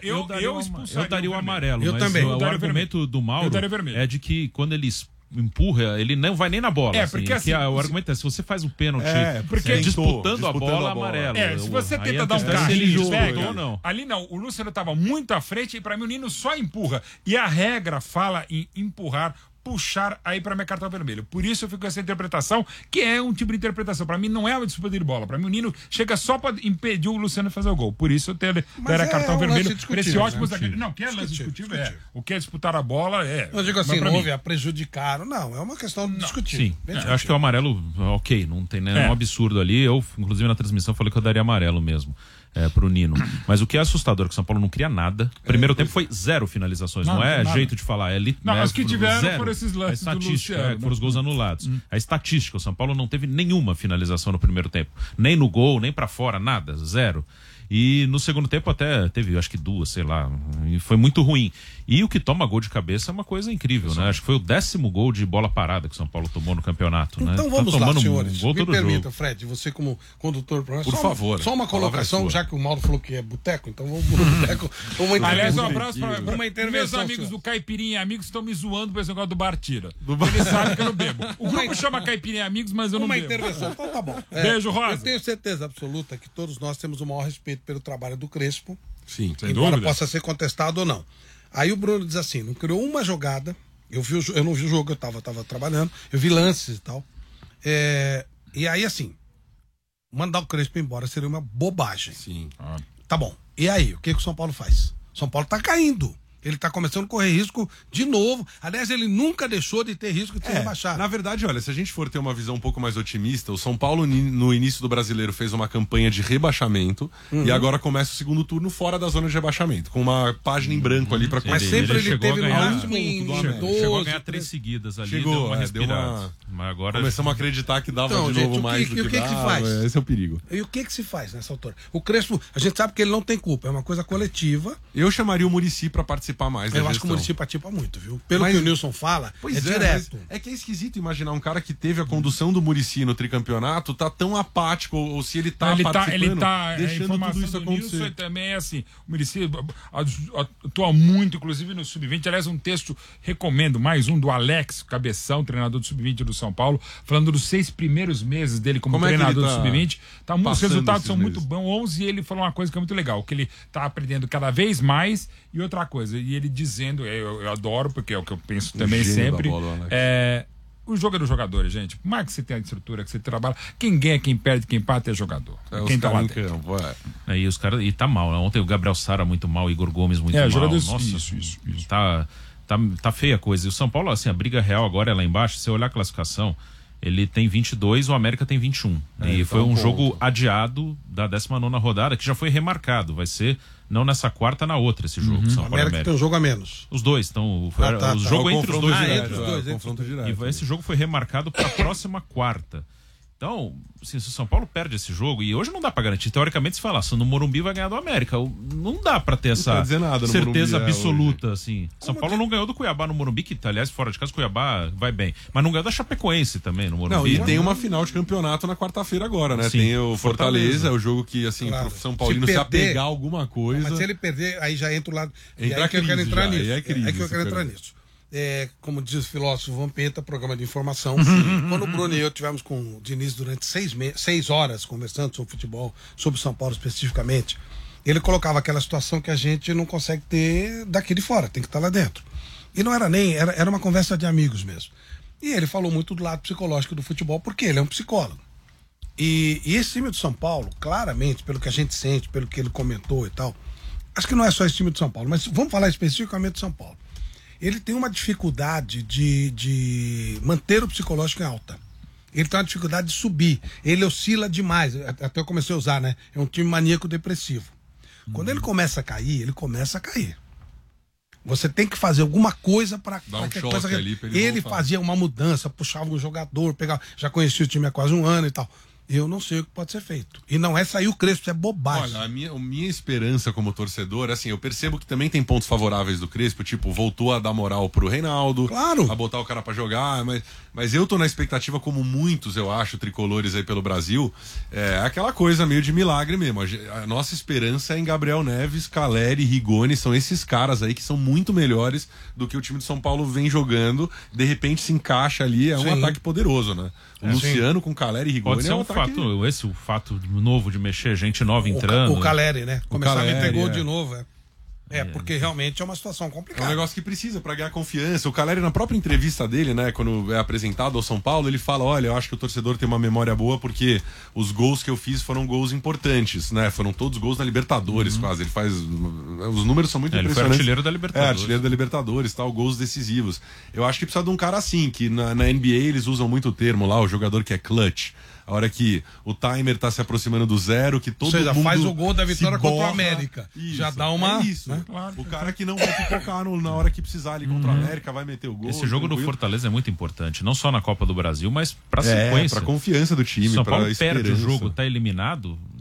[SPEAKER 4] Eu daria o amarelo.
[SPEAKER 1] Eu também.
[SPEAKER 4] O argumento do Mauro é de que quando ele empurra, ele não vai nem na bola.
[SPEAKER 5] Porque assim,
[SPEAKER 4] o argumento é, se você faz um pênalti
[SPEAKER 5] porque
[SPEAKER 4] disputando a bola, amarelo.
[SPEAKER 5] Se você tenta dar um carrinho, ali não, o Luciano estava muito à frente e pra mim o Nino só empurra. E a regra fala em empurrar, puxar aí pra minha cartão vermelho. Por isso eu fico com essa interpretação, que é um tipo de interpretação. Pra mim não é uma disputa de bola. Pra mim o Nino chega só pra impedir o Luciano de fazer o gol. Por isso eu daria cartão vermelho pra esse ótimo zagueiro. Não, que é lance discutível o que é disputar a bola
[SPEAKER 1] Eu digo assim, não houve a prejudicar. Não, é uma questão discutível.
[SPEAKER 4] Sim, eu acho que o amarelo, ok, não tem nenhum absurdo ali. Eu, inclusive na transmissão, falei que eu daria amarelo mesmo. Pro Nino. Mas o que é assustador é que o São Paulo não cria nada. Primeiro tempo foi 0 finalizações. Não é jeito de falar.
[SPEAKER 5] As que tiveram foram esses lances do Luciano.
[SPEAKER 4] Foram os gols anulados. A estatística, o São Paulo não teve nenhuma finalização no primeiro tempo. Nem no gol, nem pra fora, nada. 0. E no segundo tempo até teve, acho que 2, sei lá, e foi muito ruim. E o que toma gol de cabeça é uma coisa incrível, né? Acho que foi o 10º gol de bola parada que o São Paulo tomou no campeonato, né?
[SPEAKER 1] Então vamos lá, senhores. Me permita, Fred, você como condutor...
[SPEAKER 2] Por favor.
[SPEAKER 1] Só uma colocação, já que o Mauro falou que é boteco, então vamos pro boteco.
[SPEAKER 5] Aliás, um abraço para meus amigos do Caipirinha Amigos que estão me zoando por esse negócio do Bartira. Eles sabem que eu não bebo. O grupo chama Caipirinha Amigos, mas eu não bebo.
[SPEAKER 1] Uma intervenção, então tá bom.
[SPEAKER 5] Beijo, Rosa.
[SPEAKER 1] Eu tenho certeza absoluta que todos nós temos o maior respeito pelo trabalho do Crespo.
[SPEAKER 2] Sim,
[SPEAKER 1] sem dúvida. Possa ser contestado ou não. Aí o Bruno diz assim, não criou uma jogada, eu não vi o jogo, eu tava trabalhando, eu vi lances e tal. E aí, assim, mandar o Crespo embora seria uma bobagem.
[SPEAKER 2] Sim.
[SPEAKER 1] Tá bom. E aí, o que o São Paulo faz? O São Paulo tá caindo. Ele tá começando a correr risco de novo. Aliás, ele nunca deixou de ter risco de se rebaixar.
[SPEAKER 2] Na verdade, olha, se a gente for ter uma visão um pouco mais otimista, o São Paulo, no início do Brasileiro, fez uma campanha de rebaixamento e agora começa o segundo turno fora da zona de rebaixamento, com uma página em branco ali pra
[SPEAKER 1] Mas sempre ele teve no máximo
[SPEAKER 4] chegou a ganhar 3 seguidas ali, deu uma respirada. Mas agora...
[SPEAKER 2] Começamos a acreditar que dava de novo mais do que dava.
[SPEAKER 1] Se faz?
[SPEAKER 2] Esse é o perigo.
[SPEAKER 1] E o que se faz nessa altura? O Crespo, a gente sabe que ele não tem culpa, é uma coisa coletiva.
[SPEAKER 2] Eu chamaria o Muricy pra participar mais da
[SPEAKER 1] gestão. Acho que o Muricy participa muito, viu? Pelo que o Nilson fala, direto.
[SPEAKER 2] É que é esquisito imaginar um cara que teve a condução do Muricy no tricampeonato tá tão apático, ou se ele tá participando, deixando tudo isso acontecer.
[SPEAKER 5] Também é assim, o Muricy atua muito, inclusive no Sub-20. Aliás, um texto, recomendo, mais um do Alex Cabeção, treinador do Sub-20 do São Paulo, falando dos 6 primeiros meses dele como treinador do Sub-20. Os resultados são muito bons, e ele falou uma coisa que é muito legal, que ele tá aprendendo cada vez mais, e outra coisa, e ele dizendo, eu adoro, porque é o que eu penso também sempre, o jogo é dos jogadores, gente. Por mais que você tenha a estrutura, que você trabalha, quem ganha, quem perde, quem empata é jogador. Quem tá lá dentro.
[SPEAKER 4] E os caras, e tá mal, né? Ontem o Gabriel Sara muito mal, Igor Gomes muito mal.
[SPEAKER 5] Jogadores,
[SPEAKER 4] nossa,
[SPEAKER 5] isso.
[SPEAKER 4] Tá feia a coisa. E o São Paulo, assim, a briga real agora é lá embaixo. Se você olhar a classificação, ele tem 22, o América tem 21. E foi um jogo adiado da 19ª rodada, que já foi remarcado. Vai ser não nessa quarta, na outra esse jogo. São Paulo e América
[SPEAKER 1] tem um jogo a menos.
[SPEAKER 4] Os dois estão. O jogo entre os dois.
[SPEAKER 2] Confronto direto.
[SPEAKER 4] E esse jogo foi remarcado para a próxima quarta. Então, assim, se o São Paulo perde esse jogo, e hoje não dá pra garantir, teoricamente se falar, se no Morumbi vai ganhar do América, não dá pra ter essa certeza absoluta, assim. São Paulo não ganhou do Cuiabá no Morumbi, que aliás, fora de casa, o Cuiabá vai bem, mas não ganhou da Chapecoense também no Morumbi.
[SPEAKER 2] Não, e tem uma final de campeonato na quarta-feira agora, né? Sim, tem o Fortaleza, é o jogo que, assim, pro São Paulino se apegar a alguma coisa...
[SPEAKER 1] Mas se ele perder, aí já entra o lado...
[SPEAKER 2] Entra a crise,
[SPEAKER 1] que eu quero entrar nisso.
[SPEAKER 2] É que
[SPEAKER 1] eu quero entrar nisso. Como diz o filósofo Vampeta, programa de informação. Quando o Bruno e eu tivemos com o Diniz durante 6 horas conversando sobre futebol, sobre São Paulo especificamente, ele colocava aquela situação que a gente não consegue ter daqui de fora, tem que estar lá dentro. E não era nem, era uma conversa de amigos mesmo. E ele falou muito do lado psicológico do futebol, porque ele é um psicólogo. E esse time do São Paulo, claramente, pelo que a gente sente, pelo que ele comentou e tal, acho que não é só esse time do São Paulo, mas vamos falar especificamente do São Paulo. Ele tem uma dificuldade de manter o psicológico em alta. Ele tem uma dificuldade de subir. Ele oscila demais. Até eu comecei a usar, né? É um time maníaco-depressivo. Quando ele começa a cair, ele começa a cair. Você tem que fazer alguma coisa para
[SPEAKER 2] que a coisa...
[SPEAKER 1] Ele fazia uma mudança, puxava um jogador, pegava... Já conhecia o time há quase um ano e tal. Eu não sei o que pode ser feito. E não é sair o Crespo, é bobagem.
[SPEAKER 2] Olha, a minha esperança como torcedor, assim, eu percebo que também tem pontos favoráveis do Crespo, tipo, voltou a dar moral pro Reinaldo,
[SPEAKER 1] claro,
[SPEAKER 2] a botar o cara pra jogar, mas eu tô na expectativa, como muitos, eu acho, tricolores aí pelo Brasil, aquela coisa meio de milagre mesmo. A nossa esperança é em Gabriel Neves, Caleri, Rigoni, são esses caras aí que são muito melhores do que o time de São Paulo vem jogando, de repente se encaixa ali, um ataque poderoso, né? O Luciano com Caleri e Rigoni
[SPEAKER 4] pode ser um fato, o fato novo de mexer, gente nova entrando.
[SPEAKER 1] O Caleri, né? Começar a meter gol de novo, porque realmente é uma situação complicada.
[SPEAKER 2] É um negócio que precisa pra ganhar confiança. O Caleri, na própria entrevista dele, né, quando é apresentado ao São Paulo, ele fala, olha, eu acho que o torcedor tem uma memória boa porque os gols que eu fiz foram gols importantes, né? Foram todos gols na Libertadores, quase. Ele faz... Os números são muito impressionantes. Ele foi
[SPEAKER 4] artilheiro da Libertadores.
[SPEAKER 2] Artilheiro da Libertadores, tal, gols decisivos. Eu acho que precisa de um cara assim, que na NBA eles usam muito o termo lá, o jogador que é clutch. A hora que o timer tá se aproximando do zero, que todo mundo
[SPEAKER 1] faz o gol da vitória contra o América.
[SPEAKER 2] Isso,
[SPEAKER 1] já dá uma...
[SPEAKER 2] né? Claro. O cara que não vai pipocar na hora que precisar ali contra o América, vai meter o gol.
[SPEAKER 4] Esse jogo do Fortaleza é muito importante, não só na Copa do Brasil, mas pra sequência.
[SPEAKER 2] Pra confiança do time,
[SPEAKER 4] São
[SPEAKER 2] pra
[SPEAKER 4] Paulo
[SPEAKER 2] esperança.
[SPEAKER 4] Perde o jogo, tá eliminado,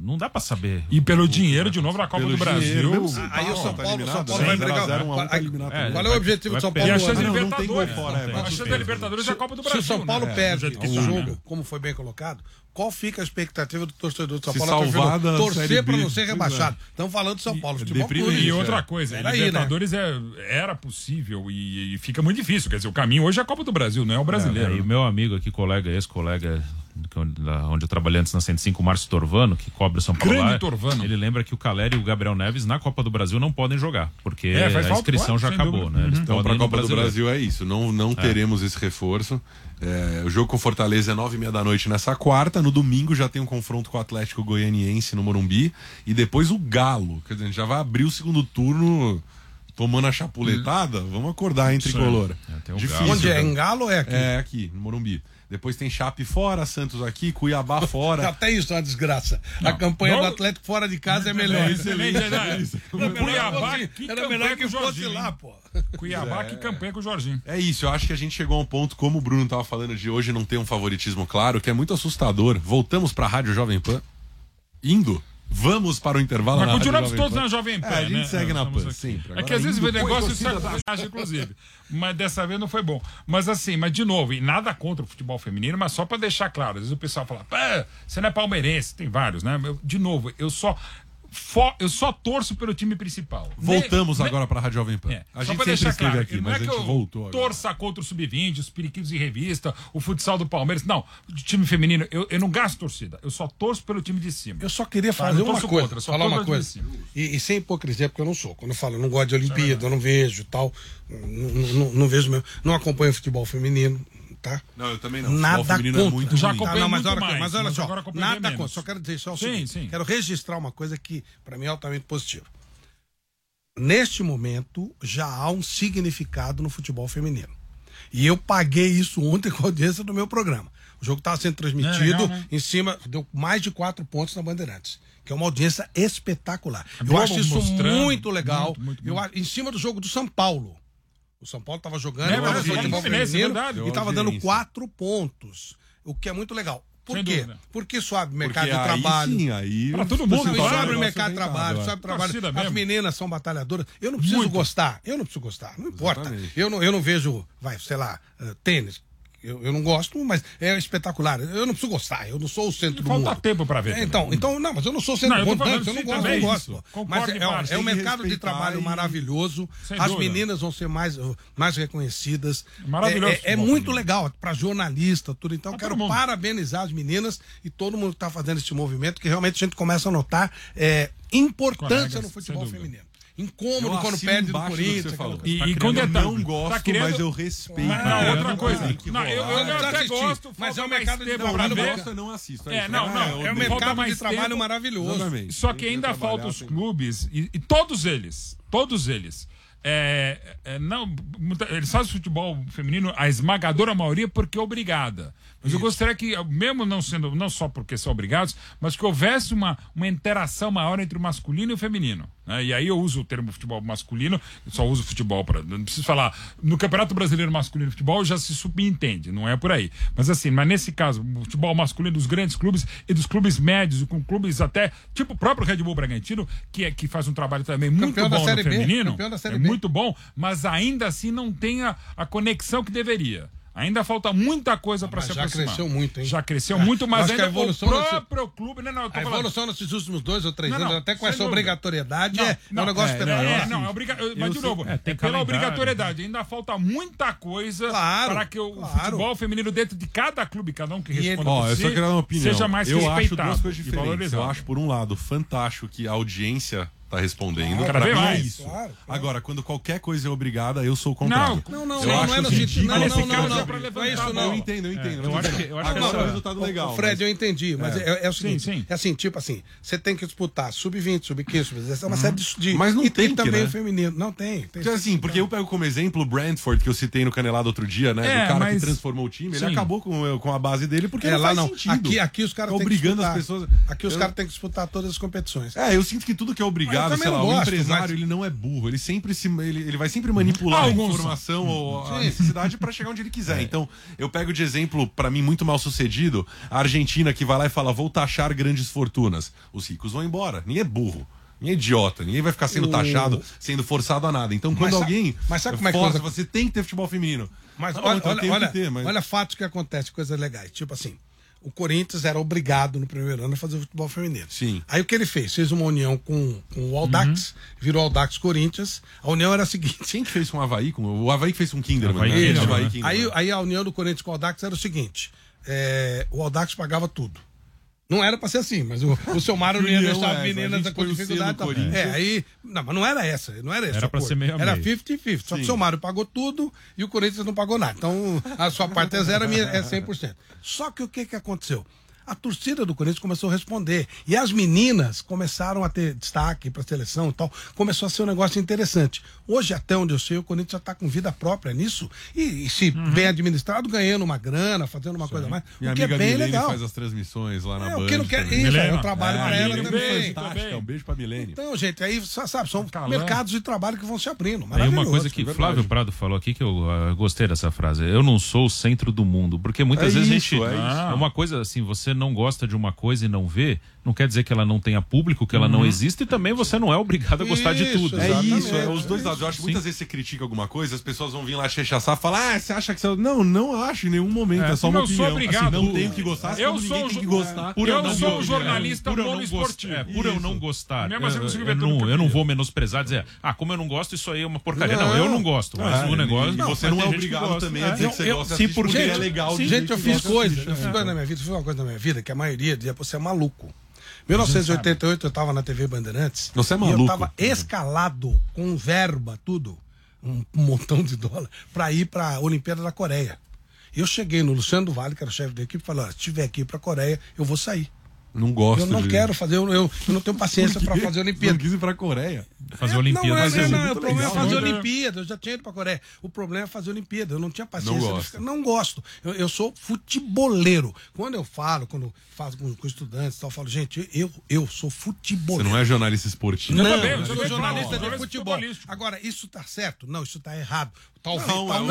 [SPEAKER 4] não dá pra saber.
[SPEAKER 5] E pelo dinheiro, de novo, na Copa do Brasil.
[SPEAKER 1] Aí o São Paulo vai brigar. Qual é o objetivo do São Paulo?
[SPEAKER 5] E a chance da Libertadores. A chance da Libertadores é a Copa do Brasil.
[SPEAKER 1] Se o São Paulo perde esse jogo, como foi bem colocado, qual fica a expectativa do torcedor do São Paulo? Torcer para não ser rebaixado. Estamos falando do São Paulo.
[SPEAKER 5] E outra coisa, a Libertadores era possível e fica muito difícil. Quer dizer, o caminho hoje é a Copa do Brasil, não é o brasileiro.
[SPEAKER 4] E o meu amigo aqui, ex-colega, onde eu trabalhei antes na 105, o Márcio Torvano, que cobre o São Paulo lá, ele lembra que o Caleri e o Gabriel Neves na Copa do Brasil não podem jogar, porque a inscrição já acabou, né?
[SPEAKER 2] Então, para a Copa do Brasil é isso, não teremos esse reforço. O jogo com Fortaleza é 9h30 da noite nessa quarta. No domingo já tem um confronto com o Atlético Goianiense no Morumbi. E depois o Galo. Quer dizer, a gente já vai abrir o segundo turno tomando a chapuletada. Vamos acordar, hein, Tricolor.
[SPEAKER 1] Difícil. Onde é? Em Galo ou é aqui?
[SPEAKER 2] É aqui, no Morumbi. Depois tem Chape fora, Santos aqui, Cuiabá fora.
[SPEAKER 1] Até isso é uma desgraça. A campanha do Atlético fora de casa é melhor.
[SPEAKER 5] Cuiabá,
[SPEAKER 1] era melhor que fosse lá, pô.
[SPEAKER 5] Cuiabá, que campanha com o Jorginho.
[SPEAKER 2] É isso, eu acho que a gente chegou a um ponto, como o Bruno estava falando de hoje, não ter um favoritismo claro, que é muito assustador. Voltamos para a Rádio Jovem Pan. Vamos para o intervalo.
[SPEAKER 5] Mas continuamos todos na Jovem Pan.
[SPEAKER 2] A gente segue na Pan, sim.
[SPEAKER 5] É que às vezes vê negócio de sacanagem, inclusive. Mas dessa vez não foi bom. Mas mas de novo, e nada contra o futebol feminino, mas só para deixar claro. Às vezes o pessoal fala, você não é palmeirense, tem vários, né? De novo, eu só torço pelo time principal.
[SPEAKER 2] Voltamos agora para a Rádio Jovem Pan.
[SPEAKER 5] A gente sempre esteve aqui, mas a gente voltou. Torça contra o Sub-20, os periquitos de revista, o futsal do Palmeiras. Não, o time feminino, eu não gasto torcida. Eu só torço pelo time de cima.
[SPEAKER 1] Eu só queria fazer uma coisa, falar uma coisa. E sem hipocrisia, porque eu não sou. Quando eu falo, eu não gosto de Olimpíada, eu não vejo tal. Não vejo mesmo. Não acompanho futebol feminino. Tá?
[SPEAKER 2] Não, eu também não.
[SPEAKER 1] Nada contra.
[SPEAKER 2] É muito
[SPEAKER 5] já acompanho muito mais.
[SPEAKER 1] Mas olha só, nada contra. Só quero dizer só o seguinte. Quero registrar uma coisa que para mim é altamente positiva. Neste momento já há um significado no futebol feminino. E eu paguei isso ontem com a audiência do meu programa. O jogo estava sendo transmitido em cima, deu mais de 4 pontos na Bandeirantes, que é uma audiência espetacular. Eu acho isso muito legal. Muito. Em cima do jogo do São Paulo. O São Paulo estava jogando, estava futebol feminino e estava dando 4 pontos, o que é muito legal. Por quê? Porque isso abre mercado de trabalho.
[SPEAKER 2] Sim, aí
[SPEAKER 5] para todo mundo.
[SPEAKER 1] Isso abre mercado de trabalho, As meninas são batalhadoras. Eu não preciso gostar. Não importa. Eu não vejo, tênis. Eu não gosto, mas é espetacular. Eu não preciso gostar, eu não sou o centro do mundo.
[SPEAKER 5] Falta tempo para ver.
[SPEAKER 1] Então, não, mas eu não sou o centro do mundo. Eu não gosto. Mas é um mercado de trabalho maravilhoso. As meninas vão ser mais reconhecidas.
[SPEAKER 5] Maravilhoso.
[SPEAKER 1] É muito legal para jornalista, tudo. Então, eu quero parabenizar as meninas e todo mundo que está fazendo esse movimento, que realmente a gente começa a notar importância no futebol feminino. Incômodo quando perde do Corinthians.
[SPEAKER 5] E quando
[SPEAKER 2] eu não gosto, mas eu respeito.
[SPEAKER 5] Outra coisa. Eu até gosto,
[SPEAKER 1] mas é um mercado de trabalho.
[SPEAKER 2] Eu não assisto.
[SPEAKER 1] É um mercado de trabalho maravilhoso.
[SPEAKER 5] Só que ainda falta os clubes, e todos eles. Eles fazem futebol feminino, a esmagadora maioria, porque é obrigada. Mas eu gostaria que, mesmo não só porque são obrigados, mas que houvesse uma interação maior entre o masculino e o feminino. Né? E aí eu uso o termo futebol masculino, eu só uso futebol para. Não preciso falar. No Campeonato Brasileiro Masculino de Futebol já se subentende, não é por aí. Mas nesse caso, o futebol masculino dos grandes clubes e dos clubes médios, e com clubes até, tipo o próprio Red Bull Bragantino, que faz um trabalho também muito bom no feminino. É muito bom, mas ainda assim não tem a conexão que deveria. Ainda falta muita coisa para se aproximar.
[SPEAKER 1] Já cresceu muito, hein?
[SPEAKER 5] Já cresceu muito, mas ainda
[SPEAKER 1] o
[SPEAKER 5] próprio clube...
[SPEAKER 1] A evolução nesses últimos 2 ou 3 anos, até com essa obrigatoriedade, é um negócio espetacular.
[SPEAKER 5] Mas, de novo, pela obrigatoriedade, ainda falta muita coisa para que o futebol feminino dentro de cada clube, cada um que responda por si,
[SPEAKER 2] eu só quero dar uma opinião.
[SPEAKER 5] Seja mais respeitado.
[SPEAKER 2] Eu acho 2 coisas diferentes. Eu acho, por um lado, fantástico que a audiência tá respondendo.
[SPEAKER 5] Cada vez mais.
[SPEAKER 2] Isso. Claro. Agora, quando qualquer coisa é obrigada, eu sou o contrário.
[SPEAKER 1] Não é no sentido. Não é isso, não.
[SPEAKER 2] Eu entendo.
[SPEAKER 4] Eu acho que
[SPEAKER 2] agora é um resultado legal.
[SPEAKER 1] Fred, eu entendi, mas é o seguinte. É assim, tipo assim, você tem que disputar sub-20, sub-15, sub-17, uma série de...
[SPEAKER 2] Mas não tem
[SPEAKER 1] também o feminino. Não tem.
[SPEAKER 2] Assim, porque eu pego como exemplo o Brentford, que eu citei no Canelado outro dia, né? Do cara que transformou o time. Ele acabou com a base dele porque não faz sentido.
[SPEAKER 1] Aqui os caras têm que disputar. Aqui os caras têm que disputar todas as competições.
[SPEAKER 2] Eu sinto que tudo que é obrigado obrigado, sei lá, o empresário, ele não é burro, ele sempre ele vai sempre manipular a informação ou a necessidade para chegar onde ele quiser. Então, eu pego de exemplo, para mim, muito mal sucedido, a Argentina que vai lá e fala, vou taxar grandes fortunas. Os ricos vão embora, ninguém é burro. Ninguém é idiota, ninguém vai ficar sendo taxado, sendo forçado a nada. Então, quando alguém
[SPEAKER 1] sabe como é que
[SPEAKER 2] você tem que ter futebol feminino.
[SPEAKER 1] Mas olha fatos que acontecem, coisas legais. Tipo assim, o Corinthians era obrigado no primeiro ano a fazer futebol feminino.
[SPEAKER 2] Sim.
[SPEAKER 1] Aí o que ele fez? Fez uma união com o Audax, virou Audax Corinthians. A união era a seguinte.
[SPEAKER 2] Quem que fez com o Havaí? O Havaí que fez com o Kinderman.
[SPEAKER 1] Aí a união do Corinthians com o Audax era o seguinte: o Audax pagava tudo. Não era pra ser assim, mas o seu Mário não ia deixar as meninas com dificuldade. Não, mas não era essa. Não era esse.
[SPEAKER 4] Era pra ser meio a
[SPEAKER 1] meio. Era 50-50. Só que o seu Mário pagou tudo e o Corinthians não pagou nada. Então, a sua parte é 0, a minha é 100%. Só que o que aconteceu? A torcida do Corinthians começou a responder. E as meninas começaram a ter destaque para a seleção e tal. Começou a ser um negócio interessante. Hoje, até onde eu sei, o Corinthians já está com vida própria nisso. E se bem administrado, ganhando uma grana, fazendo uma coisa mais.
[SPEAKER 2] Minha
[SPEAKER 1] o que é bem
[SPEAKER 2] Milene
[SPEAKER 1] legal.
[SPEAKER 2] faz as transmissões lá na Band.
[SPEAKER 1] O que não quer isso, eu trabalho para ela também.
[SPEAKER 2] Um beijo para Milene.
[SPEAKER 1] Então, gente, aí, sabe, são mercados de trabalho que vão se abrindo.
[SPEAKER 4] Aí uma coisa que Flávio Prado falou aqui que eu gostei dessa frase. Eu não sou o centro do mundo. Porque muitas vezes a gente... É uma coisa assim, você não gosta de uma coisa e não vê, não quer dizer que ela não tenha público, que ela não existe, e também você não é obrigado a gostar de tudo.
[SPEAKER 2] Os dois lados. Eu acho que muitas vezes você critica alguma coisa, as pessoas vão vir lá te rechaçar e falar, você acha que você... Não acho em nenhum momento, é só uma opinião.
[SPEAKER 5] Eu sou obrigado.
[SPEAKER 2] Assim, não tenho que gostar, ninguém tem que gostar.
[SPEAKER 5] Eu sou um jornalista monoesportivo.
[SPEAKER 4] Por eu não gostar, eu não vou menosprezar, dizer, como eu não gosto, isso aí é uma porcaria. Não, eu não gosto, mas o negócio...
[SPEAKER 2] Você não é obrigado também a dizer que você gosta, sim, porque é legal.
[SPEAKER 1] Gente, eu fiz coisa na minha vida, fiz uma coisa na minha vida que a maioria dizia, você é maluco. 1988 eu estava na TV Bandeirantes.
[SPEAKER 2] Você é maluco.
[SPEAKER 1] E eu estava escalado com verba, tudo, um montão de dólar, para ir para a Olimpíada da Coreia. Eu cheguei no Luciano do Vale, que era o chefe da equipe, e falei, se estiver aqui para a Coreia, eu vou sair.
[SPEAKER 2] Não gosto.
[SPEAKER 1] Eu não quero fazer, eu não tenho paciência para fazer Olimpíada.
[SPEAKER 2] Não quis ir para a Coreia.
[SPEAKER 4] Fazer Olimpíada.
[SPEAKER 1] O problema é fazer Olimpíada. Eu já tinha ido para a Coreia. O problema é fazer Olimpíada. Eu não tinha paciência. Não gosto. Eu sou futeboleiro. Quando faço com estudantes, eu falo, gente, eu sou futeboleiro.
[SPEAKER 2] Você não é jornalista esportivo.
[SPEAKER 1] Não, eu sou jornalista de futebol. Agora, isso tá certo? Não, isso tá errado. Talvez.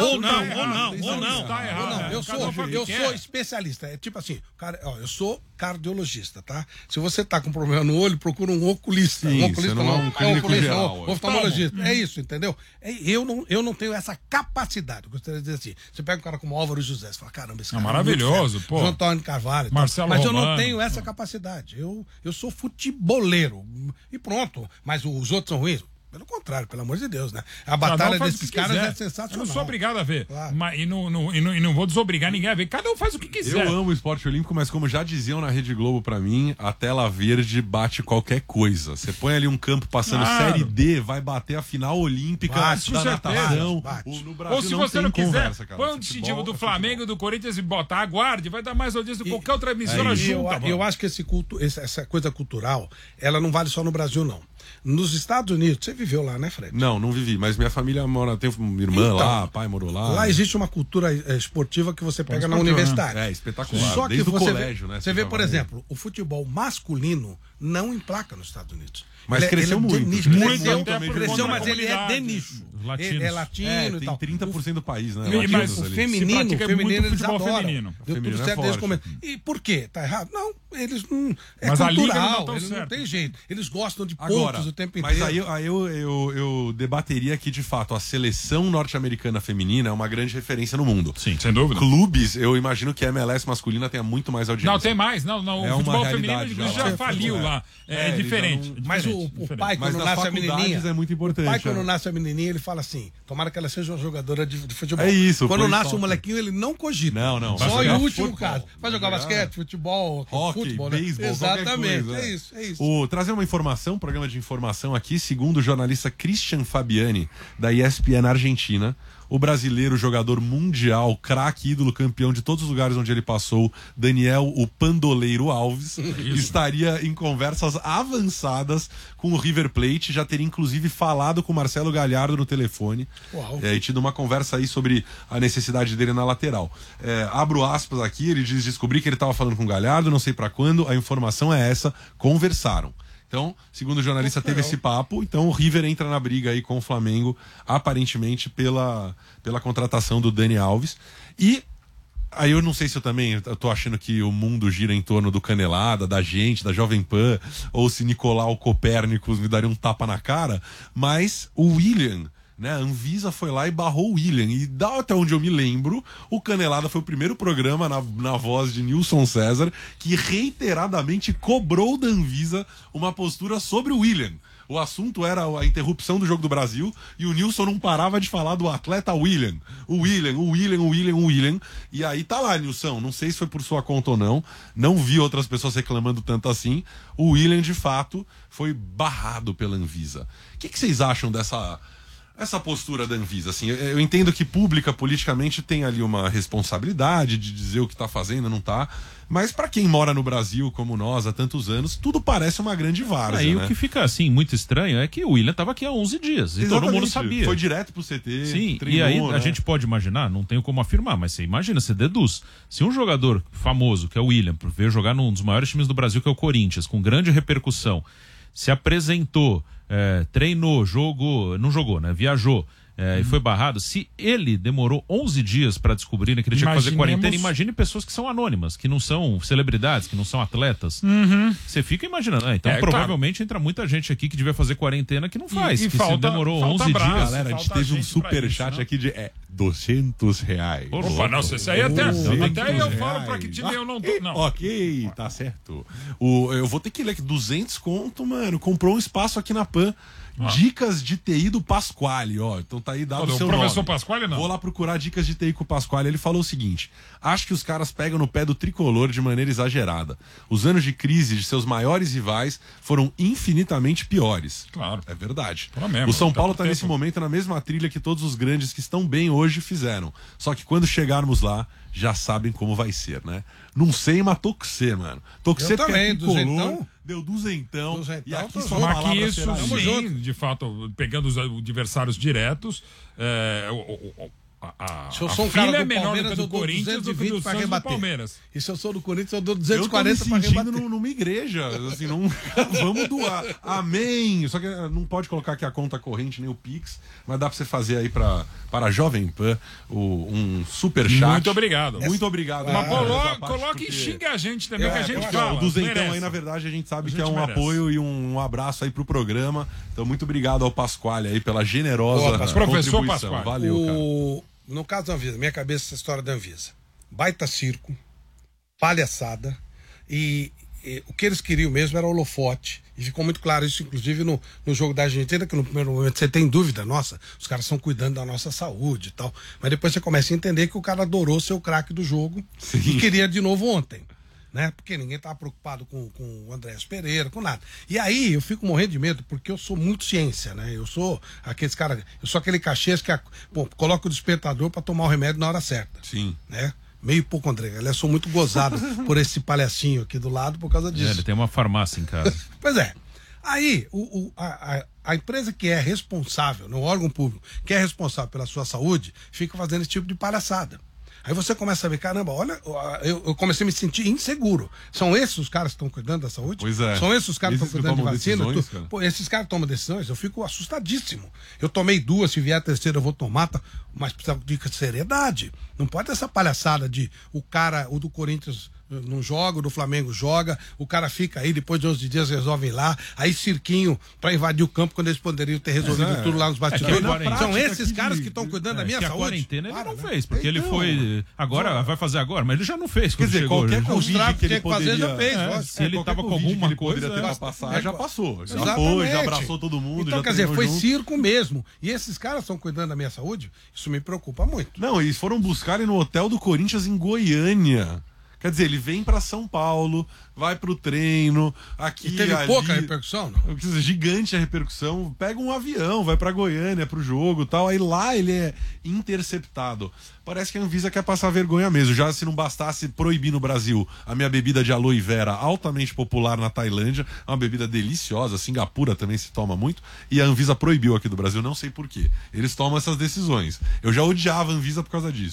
[SPEAKER 1] Não. Eu sou especialista. É tipo assim, cara, eu sou cardiologista, tá? Se você tá com problema no olho, procura um oculista.
[SPEAKER 2] Sim, um oculista não,
[SPEAKER 1] oftalmologista. É isso, entendeu? Eu não tenho essa capacidade. Eu gostaria de dizer assim, você pega um cara como Álvaro José, você fala, caramba, esse cara
[SPEAKER 5] maravilhoso, pô.
[SPEAKER 1] João Antônio Carvalho.
[SPEAKER 5] Marcelo
[SPEAKER 1] mas
[SPEAKER 5] Romano.
[SPEAKER 1] Eu não tenho essa capacidade. Eu sou futeboleiro. E pronto. Mas os outros são ruins. Pelo contrário, pelo amor de Deus, né? A batalha desses caras é sensacional.
[SPEAKER 5] Eu não sou obrigado a ver. Claro. E não vou desobrigar ninguém a ver. Cada um faz o que quiser.
[SPEAKER 2] Eu amo o esporte olímpico, mas como já diziam na Rede Globo pra mim, a tela verde bate qualquer coisa. Você põe ali um campo passando Série D, vai bater a final olímpica da natação.
[SPEAKER 5] No Brasil, ou se você não quiser, põe um distintivo do Flamengo e do Corinthians e botar, aguarde, vai dar mais audiência do que qualquer outra emissora junta.
[SPEAKER 1] Eu acho que essa coisa cultural, ela não vale só no Brasil, não. Nos Estados Unidos, você viveu lá, né, Fred?
[SPEAKER 2] Não vivi, mas minha família mora, tem uma irmã lá, pai morou lá.
[SPEAKER 1] Lá existe uma cultura esportiva que você pega na universidade.
[SPEAKER 2] É espetacular,
[SPEAKER 1] só que
[SPEAKER 2] desde o colégio, né?
[SPEAKER 1] Você vê, por exemplo, o futebol masculino não emplaca nos Estados Unidos.
[SPEAKER 2] Mas cresceu muito.
[SPEAKER 1] Cresceu, mas ele é de nicho.
[SPEAKER 2] Latinos.
[SPEAKER 1] É latino e tal.
[SPEAKER 2] Tem 30% do país, né?
[SPEAKER 1] Mas o feminino eles adoram. Deu tudo certo desde o começo.
[SPEAKER 2] E
[SPEAKER 1] por quê? Tá errado? Não, eles não... É
[SPEAKER 5] mas
[SPEAKER 1] cultural, eles não tem jeito. Eles gostam de pontos o tempo inteiro.
[SPEAKER 2] Mas aí eu debateria que, de fato, a seleção norte-americana feminina é uma grande referência no mundo.
[SPEAKER 5] Sim, sem dúvida.
[SPEAKER 2] Clubes, eu imagino que a MLS masculina tenha muito mais audiência.
[SPEAKER 5] Não, tem mais. Não, o futebol feminino já faliu lá. É diferente.
[SPEAKER 1] Mas o pai, quando nasce a menininha...
[SPEAKER 2] é muito importante.
[SPEAKER 1] O pai, quando nasce a menininha, ele fala assim, tomara que ela seja uma jogadora de futebol.
[SPEAKER 2] É isso.
[SPEAKER 1] Quando nasce o molequinho, ele não cogita.
[SPEAKER 2] Não.
[SPEAKER 1] Só em último caso. Vai jogar basquete, futebol,
[SPEAKER 2] hockey, beisebol,
[SPEAKER 1] exatamente,
[SPEAKER 2] coisa,
[SPEAKER 1] é isso.
[SPEAKER 2] Trazer uma informação, um programa de informação aqui, segundo o jornalista Christian Fabiani, da ESPN Argentina, o brasileiro jogador mundial, craque, ídolo, campeão de todos os lugares onde ele passou, Daniel o Pandoleiro Alves, estaria em conversas avançadas com o River Plate, já teria inclusive falado com o Marcelo Galhardo no telefone e tido uma conversa aí sobre a necessidade dele na lateral. Abro aspas aqui, ele diz: descobri que ele estava falando com o Galhardo, não sei pra quando, a informação é essa, conversaram. Então, segundo o jornalista, teve esse papo. Então, o River entra na briga aí com o Flamengo, aparentemente pela contratação do Dani Alves. E aí eu não sei se eu tô achando que o mundo gira em torno do Canelada, da gente, da Jovem Pan, ou se Nicolau Copérnicos me daria um tapa na cara, mas o William, né, a Anvisa foi lá e barrou o William. E até onde eu me lembro, o Canelada foi o primeiro programa na voz de Nilson César que reiteradamente cobrou da Anvisa uma postura sobre o William. O assunto era a interrupção do Jogo do Brasil e o Nilson não parava de falar do atleta William. O William. E aí tá lá, Nilson. Não sei se foi por sua conta ou não. Não vi outras pessoas reclamando tanto assim. O William, de fato, foi barrado pela Anvisa. O que vocês acham essa postura da Anvisa? Assim, eu entendo que pública, politicamente, tem ali uma responsabilidade de dizer o que tá fazendo, não tá. Mas para quem mora no Brasil, como nós, há tantos anos, tudo parece uma grande várzea,
[SPEAKER 4] Aí
[SPEAKER 2] né?
[SPEAKER 4] o que fica, assim, muito estranho é que o William estava aqui há 11 dias. E todo mundo sabia.
[SPEAKER 2] Foi direto pro CT,
[SPEAKER 4] Sim,
[SPEAKER 2] treinou,
[SPEAKER 4] e aí
[SPEAKER 2] né?
[SPEAKER 4] a gente pode imaginar, não tenho como afirmar, mas você imagina, você deduz. Se um jogador famoso, que é o William, veio jogar num dos maiores times do Brasil, que é o Corinthians, com grande repercussão, se apresentou, treinou, jogou, não jogou, né? Viajou. E foi barrado. Se ele demorou 11 dias para descobrir que ele tinha que fazer quarentena, imagine pessoas que são anônimas, que não são celebridades, que não são atletas. Você fica imaginando. Então provavelmente entra muita gente aqui que devia fazer quarentena que não faz.
[SPEAKER 5] E
[SPEAKER 4] que
[SPEAKER 5] falta,
[SPEAKER 4] se demorou
[SPEAKER 5] falta
[SPEAKER 4] 11
[SPEAKER 5] braço,
[SPEAKER 4] dias.
[SPEAKER 2] Galera, a gente teve um superchat aqui de R$200.
[SPEAKER 5] Opa, não, isso aí até eu falo pra que time eu não tô. Não.
[SPEAKER 2] Ok, tá certo. Eu vou ter que ler aqui, 200 conto, mano. Comprou um espaço aqui na PAN. Dicas de TI do Pasquale, ó. Então tá aí dado o seu nome. O
[SPEAKER 5] professor Pasquale, não?
[SPEAKER 2] Vou lá procurar dicas de TI com o Pasquale. Ele falou o seguinte: acho que os caras pegam no pé do tricolor de maneira exagerada. Os anos de crise de seus maiores rivais foram infinitamente piores.
[SPEAKER 5] Claro.
[SPEAKER 2] É verdade.
[SPEAKER 5] Mesmo,
[SPEAKER 2] o São Paulo tá nesse momento na mesma trilha que todos os grandes que estão bem hoje fizeram. Só que quando chegarmos lá, já sabem como vai ser, né? Não sei, mas tô com você, mano. Tô com você
[SPEAKER 1] também,
[SPEAKER 2] tricolor, deu duzentão.
[SPEAKER 1] E
[SPEAKER 2] aqui
[SPEAKER 1] só
[SPEAKER 5] mas que isso, sim, de fato, pegando os adversários diretos,
[SPEAKER 1] se eu sou um cara do
[SPEAKER 5] menor
[SPEAKER 1] Palmeiras,
[SPEAKER 5] do Corinthians do que do Santos do Palmeiras.
[SPEAKER 1] E se eu sou do Corinthians, eu dou 240 para rebater.
[SPEAKER 2] Numa igreja, assim, não vamos doar. Amém. Só que não pode colocar aqui a conta corrente nem o Pix, mas dá para você fazer aí para a Jovem Pan um super chat.
[SPEAKER 5] Muito obrigado.
[SPEAKER 2] Muito obrigado.
[SPEAKER 5] Mas coloque e xinga a gente também, que a gente fala.
[SPEAKER 2] O duzentão aí, na verdade, a gente sabe que é um apoio e um abraço aí pro programa. Então, muito obrigado ao Pasquale aí pela generosa
[SPEAKER 5] professor
[SPEAKER 2] contribuição.
[SPEAKER 5] Pasquale.
[SPEAKER 2] Valeu, cara.
[SPEAKER 1] No caso da Anvisa, minha cabeça essa história da Anvisa. Baita circo, palhaçada, e o que eles queriam mesmo era holofote. E ficou muito claro isso, inclusive, no jogo da Argentina, que no primeiro momento você tem dúvida, nossa, os caras estão cuidando da nossa saúde e tal. Mas depois você começa a entender que o cara adorou ser o craque do jogo. Sim. E queria de novo ontem. Né? Porque ninguém estava preocupado com o Andrés Pereira, com nada. E aí eu fico morrendo de medo, porque eu sou muito ciência, né? Eu sou aquele cachês que coloca o despertador para tomar o remédio na hora certa.
[SPEAKER 2] Sim.
[SPEAKER 1] Né? Meio pouco André. Aliás, sou muito gozado por esse palhacinho aqui do lado por causa disso.
[SPEAKER 4] Ele tem uma farmácia em casa.
[SPEAKER 1] Pois é. Aí, a empresa que é responsável, no órgão público, que é responsável pela sua saúde, fica fazendo esse tipo de palhaçada. Aí você começa a ver, caramba, olha, eu comecei a me sentir inseguro. São esses os caras que estão cuidando da saúde?
[SPEAKER 2] Pois é.
[SPEAKER 1] São esses os caras que estão cuidando de vacina? Pô, esses caras tomam decisões, eu fico assustadíssimo. Eu tomei 2, se vier a terceira eu vou tomar, mas precisa de seriedade. Não pode essa palhaçada de o do Corinthians não joga, o do Flamengo joga, o cara fica aí, depois de 11 dias resolve ir lá, aí cirquinho pra invadir o campo quando eles poderiam ter resolvido tudo lá nos bastidores. São esses caras que estão cuidando da minha saúde.
[SPEAKER 4] A quarentena ele não fez, porque ele foi agora, vai fazer agora, mas ele já não fez.
[SPEAKER 2] Quer dizer, qualquer
[SPEAKER 1] Covid que ele poderia
[SPEAKER 2] já
[SPEAKER 1] fez.
[SPEAKER 4] Se ele tava com alguma coisa,
[SPEAKER 2] poderia ter passar, já passou. Já
[SPEAKER 1] Exatamente.
[SPEAKER 2] foi, já abraçou todo mundo.
[SPEAKER 1] Então,
[SPEAKER 2] já
[SPEAKER 1] quer dizer, foi
[SPEAKER 2] junto.
[SPEAKER 1] circo mesmo. E esses caras estão cuidando da minha saúde? Isso me preocupa muito.
[SPEAKER 2] Não, eles foram buscar ele no hotel do Corinthians em Goiânia. Quer dizer, ele vem pra São Paulo, vai pro treino, aqui...
[SPEAKER 1] E teve
[SPEAKER 2] ali,
[SPEAKER 1] pouca repercussão, não?
[SPEAKER 2] Gigante a repercussão, pega um avião, vai pra Goiânia pro jogo e tal, aí lá ele é interceptado. Parece que a Anvisa quer passar vergonha mesmo, já se não bastasse proibir no Brasil a minha bebida de aloe vera, altamente popular na Tailândia, é uma bebida deliciosa, Singapura também se toma muito, e a Anvisa proibiu aqui do Brasil, não sei porquê. Eles tomam essas decisões. Eu já odiava a Anvisa por causa disso.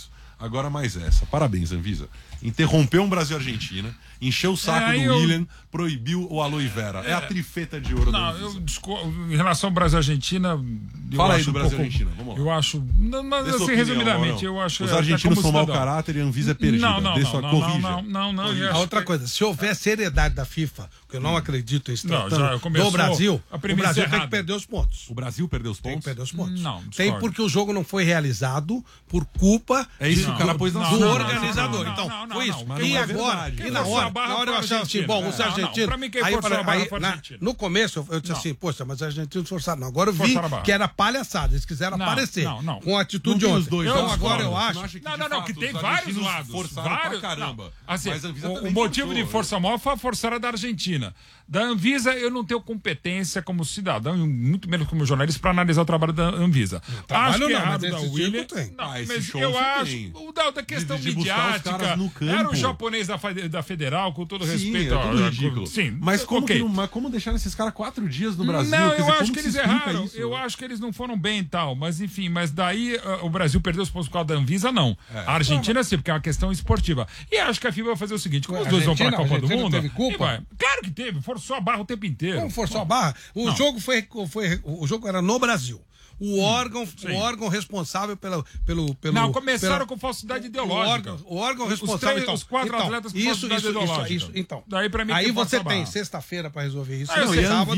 [SPEAKER 2] Agora mais essa. Parabéns, Anvisa. Interrompeu um Brasil-Argentina, encheu o saco do William, proibiu o aloe vera. É a trifeta de ouro da Anvisa.
[SPEAKER 5] Em relação ao Brasil-Argentina...
[SPEAKER 2] Fala aí do Brasil-Argentina, vamos lá.
[SPEAKER 5] Eu acho... Assim, resumidamente, eu acho...
[SPEAKER 2] Os argentinos são mau caráter e a Anvisa é perdida.
[SPEAKER 5] Não.
[SPEAKER 1] A outra coisa, se houver seriedade da FIFA, que eu não acredito em tratando do Brasil, o Brasil tem que perder os pontos.
[SPEAKER 2] O Brasil perdeu os pontos?
[SPEAKER 1] Tem que perder os pontos.
[SPEAKER 5] Não,
[SPEAKER 1] tem porque o jogo não foi realizado por culpa do organizador. Então, foi isso. E agora, e na hora eu achava assim, bom, os argentinos... No começo eu disse assim, poxa, mas os argentinos forçaram. Não, agora eu vi que era palhaçada, eles quiseram aparecer com a atitude de ontem. Então agora eu acho...
[SPEAKER 5] Não, que tem vários lados.
[SPEAKER 2] Forçaram pra caramba.
[SPEAKER 5] Assim, o motivo de força maior foi a forçada da Argentina. Da Anvisa, eu não tenho competência como cidadão, e muito menos como jornalista, para analisar o trabalho da Anvisa. Acho que é errado da William. Mas eu acho. O da questão midiática. Era o japonês da Federal, com todo respeito.
[SPEAKER 2] Sim, mas como deixaram esses caras 4 dias no Brasil?
[SPEAKER 5] Não, eu acho que eles erraram. Eu acho que eles não foram bem e tal. Mas enfim, daí o Brasil perdeu os pontos por causa da Anvisa, não. A Argentina sim, porque é uma questão esportiva. E acho que a FIFA vai fazer o seguinte: como os dois vão para a Copa do Mundo. Claro que teve. Forçou a barra o tempo inteiro.
[SPEAKER 1] Como forçou a barra? O jogo era no Brasil. O órgão responsável pelo
[SPEAKER 5] Não, começaram com falsidade ideológica.
[SPEAKER 1] O órgão responsável.
[SPEAKER 5] Os 4 atletas com falsidade ideológica.
[SPEAKER 1] Então,
[SPEAKER 5] daí pra mim
[SPEAKER 1] aí você tem sexta-feira para resolver isso.
[SPEAKER 5] Sábado.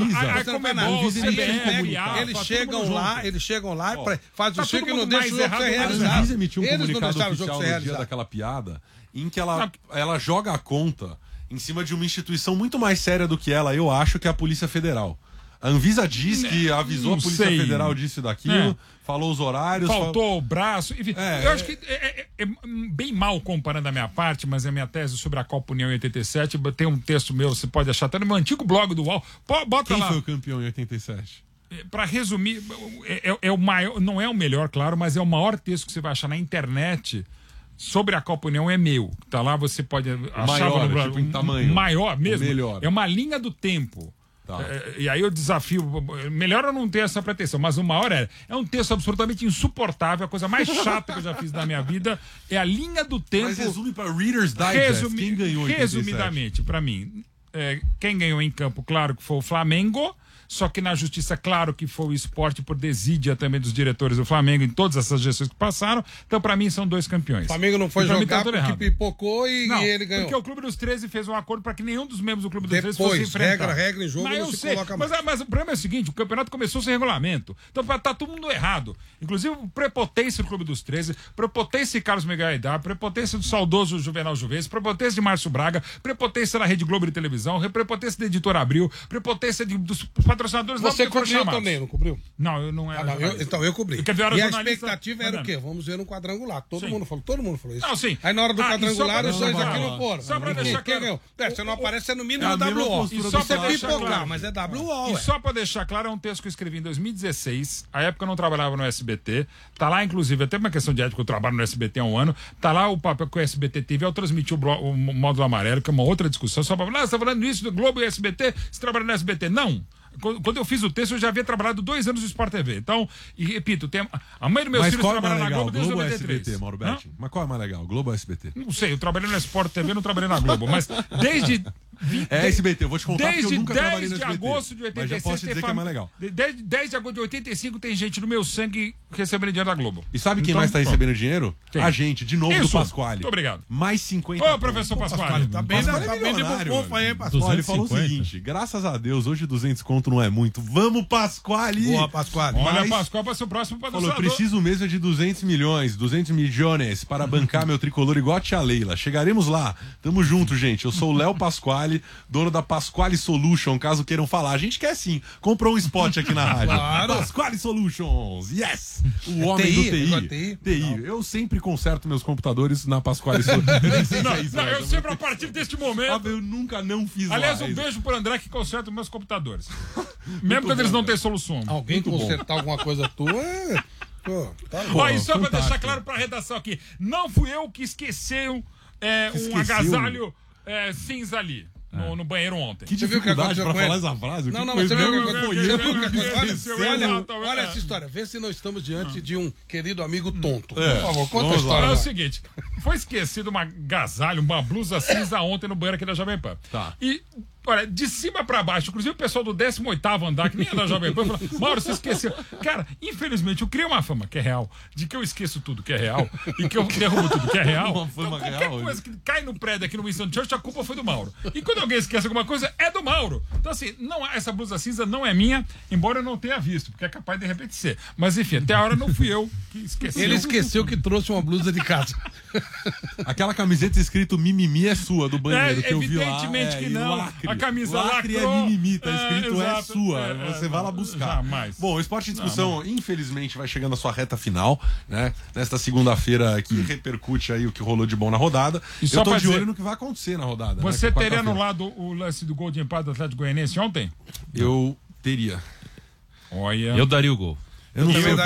[SPEAKER 1] Eles chegam lá e fazem o ciclo e não deixam o jogo ser realizado.
[SPEAKER 2] A Anvisa emitiu um comunicado oficial no dia daquela piada em que ela joga a conta em cima de uma instituição muito mais séria do que ela, eu acho, que é a Polícia Federal. A Anvisa diz que avisou a Polícia Federal disso e daquilo, falou os horários...
[SPEAKER 5] Faltou o braço, enfim. Eu acho que é bem mal comparando a minha parte, mas a minha tese sobre a Copa União em 87, tem um texto meu, você pode achar, até no meu antigo blog do UOL. Bota
[SPEAKER 2] Quem
[SPEAKER 5] lá.
[SPEAKER 2] foi o campeão em 87?
[SPEAKER 5] Para resumir, é o maior, não é o melhor, claro, mas é o maior texto que você vai achar na internet... Sobre a Copa União é meu. Tá lá, você pode achar
[SPEAKER 2] tipo em tamanho.
[SPEAKER 5] Maior mesmo.
[SPEAKER 2] Melhor.
[SPEAKER 5] É uma linha do tempo.
[SPEAKER 2] Tá.
[SPEAKER 5] E aí eu desafio. Melhor eu não ter essa pretensão, mas o maior é um texto absolutamente insuportável. A coisa mais chata que eu já fiz na minha vida é a linha do tempo.
[SPEAKER 2] Mas resume para Reader's Digest. Quem ganhou em 87?
[SPEAKER 5] Resumidamente, para mim, quem ganhou em campo, claro que foi o Flamengo. Só que na justiça, claro que foi o Sport por desídia também dos diretores do Flamengo em todas essas gestões que passaram. Então, pra mim, são 2 campeões.
[SPEAKER 1] O Flamengo não foi jogar porque pipocou e ele ganhou.
[SPEAKER 5] Porque o Clube dos 13 fez um acordo para que nenhum dos membros do Clube dos 13 fosse enfrentar.
[SPEAKER 1] Regra em jogo, não se coloca mais.
[SPEAKER 5] Mas o problema é o seguinte, o campeonato começou sem regulamento. Então tá todo mundo errado. Inclusive, prepotência do Clube dos 13, prepotência de Carlos Miguel Aidar, prepotência do saudoso Juvenal Juvencio, prepotência de Márcio Braga, prepotência da Rede Globo de televisão, prepotência da Editora Abril, prepotência dos patrocinadores.
[SPEAKER 1] Você cobriu também, não cobriu?
[SPEAKER 5] Não, eu não era.
[SPEAKER 1] Então eu cobri.
[SPEAKER 5] E
[SPEAKER 1] a expectativa era o quê? Vamos ver no quadrangular. Todo mundo falou isso.
[SPEAKER 5] Não, sim.
[SPEAKER 1] Aí na hora do quadrangular, os dois aqui não foram.
[SPEAKER 5] Só pra deixar claro.
[SPEAKER 1] Você não aparece, é no mínimo WO.
[SPEAKER 5] Isso é
[SPEAKER 1] pipocar, mas é WO.
[SPEAKER 5] E só pra deixar claro, é um texto que eu escrevi em 2016. A época eu não trabalhava no SBT. Tá lá, inclusive, até uma questão de ética, eu trabalho no SBT há um ano. Tá lá o papel que o SBT teve ao transmitir o módulo amarelo, que é uma outra discussão. Só pra falar, você tá falando isso do Globo e SBT? Você trabalha no SBT? Não. Quando eu fiz o texto, eu já havia trabalhado 2 anos no Sport TV. Então, e repito, a mãe dos meus filhos trabalha na Globo desde 93.
[SPEAKER 2] SBT, Mauro Betti. Mas qual é mais legal, Globo ou SBT?
[SPEAKER 5] Não sei, eu trabalhei no Sport TV, não trabalhei na Globo, mas desde...
[SPEAKER 2] SBT, eu vou te contar porque eu nunca trabalhei no SBT.
[SPEAKER 5] Desde agosto de 86...
[SPEAKER 2] Mas já posso dizer que é mais legal.
[SPEAKER 5] 10 de agosto de 85 tem gente no meu sangue recebendo dinheiro da Globo.
[SPEAKER 2] E sabe quem mais tá recebendo dinheiro? A gente, de novo, do Pasquale.
[SPEAKER 5] Muito obrigado.
[SPEAKER 2] Mais 50.
[SPEAKER 5] Ô, professor Pasquale.
[SPEAKER 1] Tá bem de bufunfa aí, Pasquale.
[SPEAKER 2] Ele falou o seguinte, graças a Deus, hoje 200 conto não é muito. Vamos, Pasquale!
[SPEAKER 1] Boa, Pasquale.
[SPEAKER 5] Olha, Pasquale vai ser o próximo patrocinador.
[SPEAKER 2] Falou, preciso mesmo de 200 milhões para bancar meu tricolor igual a tia Leila. Chegaremos lá. Tamo junto, gente. Eu sou o Léo Pasquale, dono da Pasquale Solution, caso queiram falar. A gente quer sim. Comprou um spot aqui na rádio.
[SPEAKER 1] Claro.
[SPEAKER 2] Pasquale Solutions. Yes! O homem do TI. Eu sempre conserto meus computadores na Pasquale Solutions. Eu nem sei se é isso.
[SPEAKER 5] Não, eu sempre, a partir deste momento...
[SPEAKER 2] Eu nunca não fiz
[SPEAKER 5] Aliás, um beijo pro André que conserta os meus computadores. Mesmo quando eles não têm solução.
[SPEAKER 1] Alguém consertar alguma coisa tua é...
[SPEAKER 5] E só pra deixar claro pra redação aqui, não fui eu que esqueceu um agasalho cinza ali. no banheiro ontem.
[SPEAKER 2] Que dificuldade pra falar essa frase.
[SPEAKER 1] Não, você viu olha essa história. Vê se não estamos diante de um querido amigo tonto. Por favor, conta a história.
[SPEAKER 5] É o seguinte, foi esquecido uma agasalho, uma blusa cinza ontem no banheiro aqui da Jovem Pan.
[SPEAKER 2] Tá.
[SPEAKER 5] E, olha, de cima pra baixo, inclusive o pessoal do 18º andar, que nem é da Jovem Pan, falou, Mauro, você esqueceu. Cara, infelizmente, eu criei uma fama que é real, de que eu esqueço tudo que é real, e que eu derrubo tudo que é real.
[SPEAKER 2] Uma fama
[SPEAKER 5] então, qualquer
[SPEAKER 2] real,
[SPEAKER 5] coisa que cai no prédio aqui no Winston Churchill, a culpa foi do Mauro. E quando alguém esquece alguma coisa, é do Mauro. Então, assim, essa blusa cinza não é minha, embora eu não tenha visto, porque é capaz de repente ser. Mas, enfim, até a hora não fui eu que esqueci.
[SPEAKER 1] Ele esqueceu que trouxe uma blusa de casa.
[SPEAKER 2] Aquela camiseta escrito mimimi é sua, do banheiro, que eu vi lá.
[SPEAKER 5] Evidentemente que não.
[SPEAKER 2] Lacre.
[SPEAKER 5] A camisa
[SPEAKER 2] lacre é mimimi, tá escrito
[SPEAKER 5] exato,
[SPEAKER 2] é sua. Você vai lá buscar.
[SPEAKER 5] Jamais.
[SPEAKER 2] Bom, o Esporte em Discussão, infelizmente, vai chegando à sua reta final, né? Nesta segunda-feira que repercute aí o que rolou de bom na rodada.
[SPEAKER 5] E
[SPEAKER 2] eu tô de olho no que vai acontecer na rodada.
[SPEAKER 5] Você teria anulado o lance do gol de empate do Atlético Goianiense ontem?
[SPEAKER 2] Eu teria.
[SPEAKER 5] Olha.
[SPEAKER 4] Eu daria o gol.
[SPEAKER 2] Eu não sei.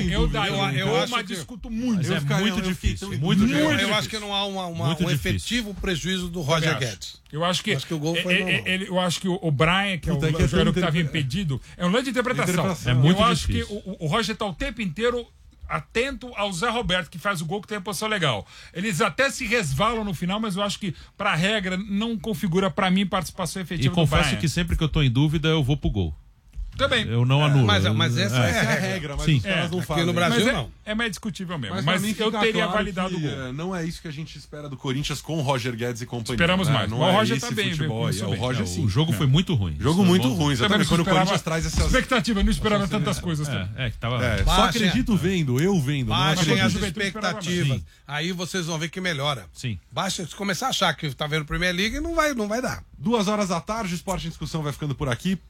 [SPEAKER 5] Mas discuto muito.
[SPEAKER 4] É muito difícil.
[SPEAKER 1] Eu acho que não há um efetivo prejuízo do Roger Guedes.
[SPEAKER 5] Eu acho que
[SPEAKER 1] o gol foi normal.
[SPEAKER 5] Eu acho que o Brian, que é o jogador que estava impedido, é um lance de interpretação.
[SPEAKER 4] É muito
[SPEAKER 5] eu acho
[SPEAKER 4] difícil.
[SPEAKER 5] que o Roger está o tempo inteiro atento ao Zé Roberto, que faz o gol, que tem a posição legal. Eles até se resvalam no final, mas eu acho que, pra regra, não configura pra mim participação efetiva
[SPEAKER 4] do Brian. E confesso que sempre que eu tô em dúvida, eu vou pro gol.
[SPEAKER 5] Também.
[SPEAKER 4] Eu não anulo.
[SPEAKER 1] Mas essa é a regra, mas os caras não fazem. Aqui no Brasil, não.
[SPEAKER 5] É mais discutível mesmo. Mas eu teria validado o gol.
[SPEAKER 2] Não é isso que a gente espera do Corinthians com o Roger Guedes e companhia.
[SPEAKER 5] Esperamos mais.
[SPEAKER 2] Não
[SPEAKER 5] o
[SPEAKER 2] é
[SPEAKER 5] Roger tá bem.
[SPEAKER 2] O Roger, sim.
[SPEAKER 4] O jogo foi muito ruim.
[SPEAKER 2] Jogo muito ruim. Exatamente. Quando o Corinthians traz essas...
[SPEAKER 5] Expectativa, eu não esperava tantas coisas.
[SPEAKER 4] Que tava...
[SPEAKER 2] Só acredito vendo, eu vendo.
[SPEAKER 1] Baixem as expectativas. Aí vocês vão ver que melhora.
[SPEAKER 4] Sim.
[SPEAKER 1] Baixa, se começar a achar que tá vendo Premier League, não vai dar.
[SPEAKER 2] 2h da tarde, o Esporte em Discussão vai ficando por aqui.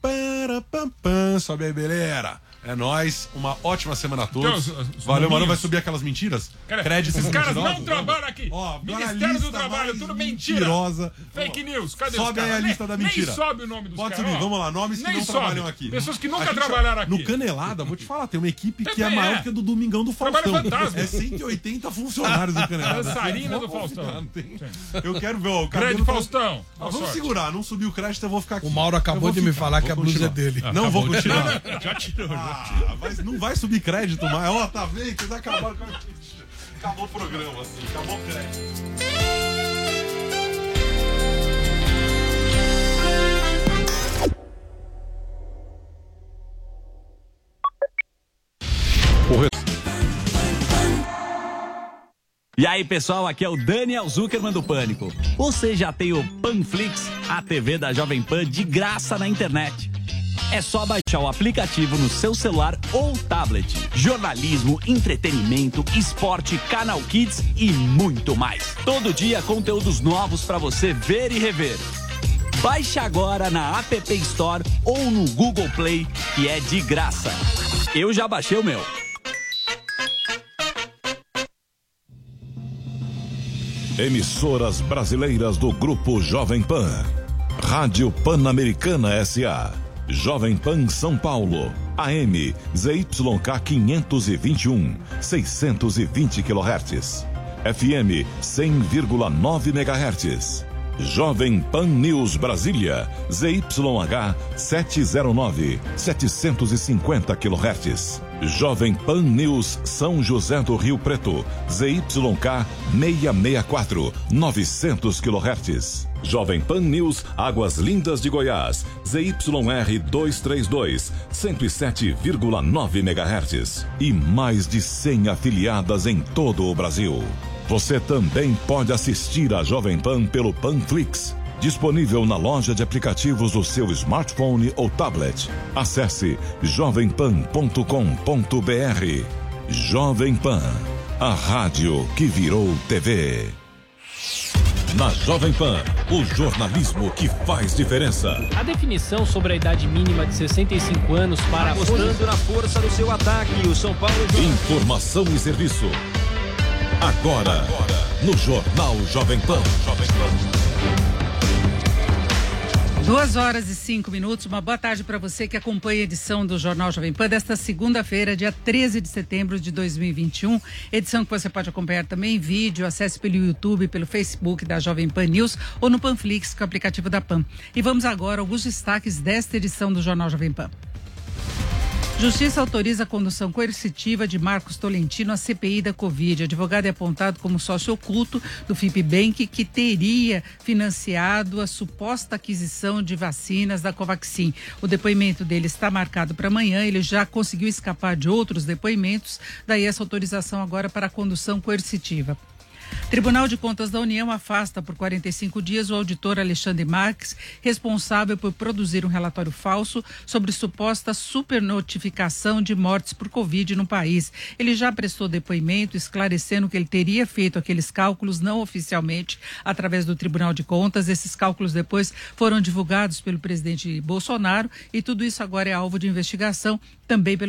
[SPEAKER 2] Sobe aí, beleza. É nóis, uma ótima semana a todos. Valeu, mano. Vai subir aquelas mentiras?
[SPEAKER 5] Créditos. Esses caras não trabalham aqui.
[SPEAKER 2] Ó,
[SPEAKER 5] Ministério do Trabalho, tudo mentira.
[SPEAKER 2] Mentirosa.
[SPEAKER 5] Fake news. Cadê
[SPEAKER 2] sobe
[SPEAKER 5] os caras?
[SPEAKER 2] Aí a lista da mentira.
[SPEAKER 5] Nem sobe o nome dos caras.
[SPEAKER 2] Pode subir, vamos lá. Nomes que não trabalham aqui.
[SPEAKER 5] Pessoas que nunca trabalharam aqui.
[SPEAKER 2] No Canelada, vou te falar, tem uma equipe que é maior que a do Domingão do Faustão.
[SPEAKER 5] Fantasma.
[SPEAKER 2] É 180 funcionários do Canelada.
[SPEAKER 5] Dançarina do Faustão.
[SPEAKER 2] Eu quero ver o
[SPEAKER 5] crédito Faustão.
[SPEAKER 2] Vamos segurar, não subir o crédito, eu vou ficar aqui.
[SPEAKER 1] O Mauro acabou de me falar que a blusa é dele.
[SPEAKER 2] Não vou continuar.
[SPEAKER 4] Já tirou.
[SPEAKER 2] Não vai subir crédito mais. Ó, tá vendo? Vocês acabaram com a gente. Acabou o programa, assim. Acabou o crédito.
[SPEAKER 6] E aí, pessoal, aqui é o Daniel Zuckerman do Pânico. Você já tem o Panflix, a TV da Jovem Pan, de graça na internet. É só baixar o aplicativo no seu celular ou tablet. Jornalismo, entretenimento, esporte, Canal Kids e muito mais. Todo dia conteúdos novos para você ver e rever. Baixe agora na App Store ou no Google Play, que é de graça. Eu já baixei o meu.
[SPEAKER 3] Emissoras brasileiras do Grupo Jovem Pan. Rádio Pan-Americana S.A. Jovem Pan São Paulo, AM, ZYK 521, 620 kHz. FM 100,9 MHz. Jovem Pan News Brasília, ZYH 709, 750 kHz. Jovem Pan News São José do Rio Preto, ZYK 664, 900 kHz. Jovem Pan News Águas Lindas de Goiás, ZYR 232, 107,9 MHz. E mais de 100 afiliadas em todo o Brasil. Você também pode assistir a Jovem Pan pelo Panflix, disponível na loja de aplicativos do seu smartphone ou tablet. Acesse jovempan.com.br. Jovem Pan, a rádio que virou TV. Na Jovem Pan, o jornalismo que faz diferença.
[SPEAKER 7] A definição sobre a idade mínima de 65 anos para...
[SPEAKER 8] Apostando na força do seu ataque, o São Paulo...
[SPEAKER 3] Informação e serviço. Agora, no Jornal Jovem Pan.
[SPEAKER 9] 2h05. Uma boa tarde para você que acompanha a edição do Jornal Jovem Pan desta segunda-feira, dia 13 de setembro de 2021. Edição que você pode acompanhar também em vídeo, acesse pelo YouTube, pelo Facebook da Jovem Pan News ou no Panflix, com o aplicativo da Pan. E vamos agora a alguns destaques desta edição do Jornal Jovem Pan. Justiça autoriza a condução coercitiva de Marcos Tolentino à CPI da Covid. O advogado é apontado como sócio oculto do FIPBank, que teria financiado a suposta aquisição de vacinas da Covaxin. O depoimento dele está marcado para amanhã. Ele já conseguiu escapar de outros depoimentos, daí essa autorização agora para a condução coercitiva. Tribunal de Contas da União afasta por 45 dias o auditor Alexandre Marques, responsável por produzir um relatório falso sobre suposta supernotificação de mortes por Covid no país. Ele já prestou depoimento esclarecendo que ele teria feito aqueles cálculos não oficialmente através do Tribunal de Contas. Esses cálculos depois foram divulgados pelo presidente Bolsonaro e tudo isso agora é alvo de investigação também pelo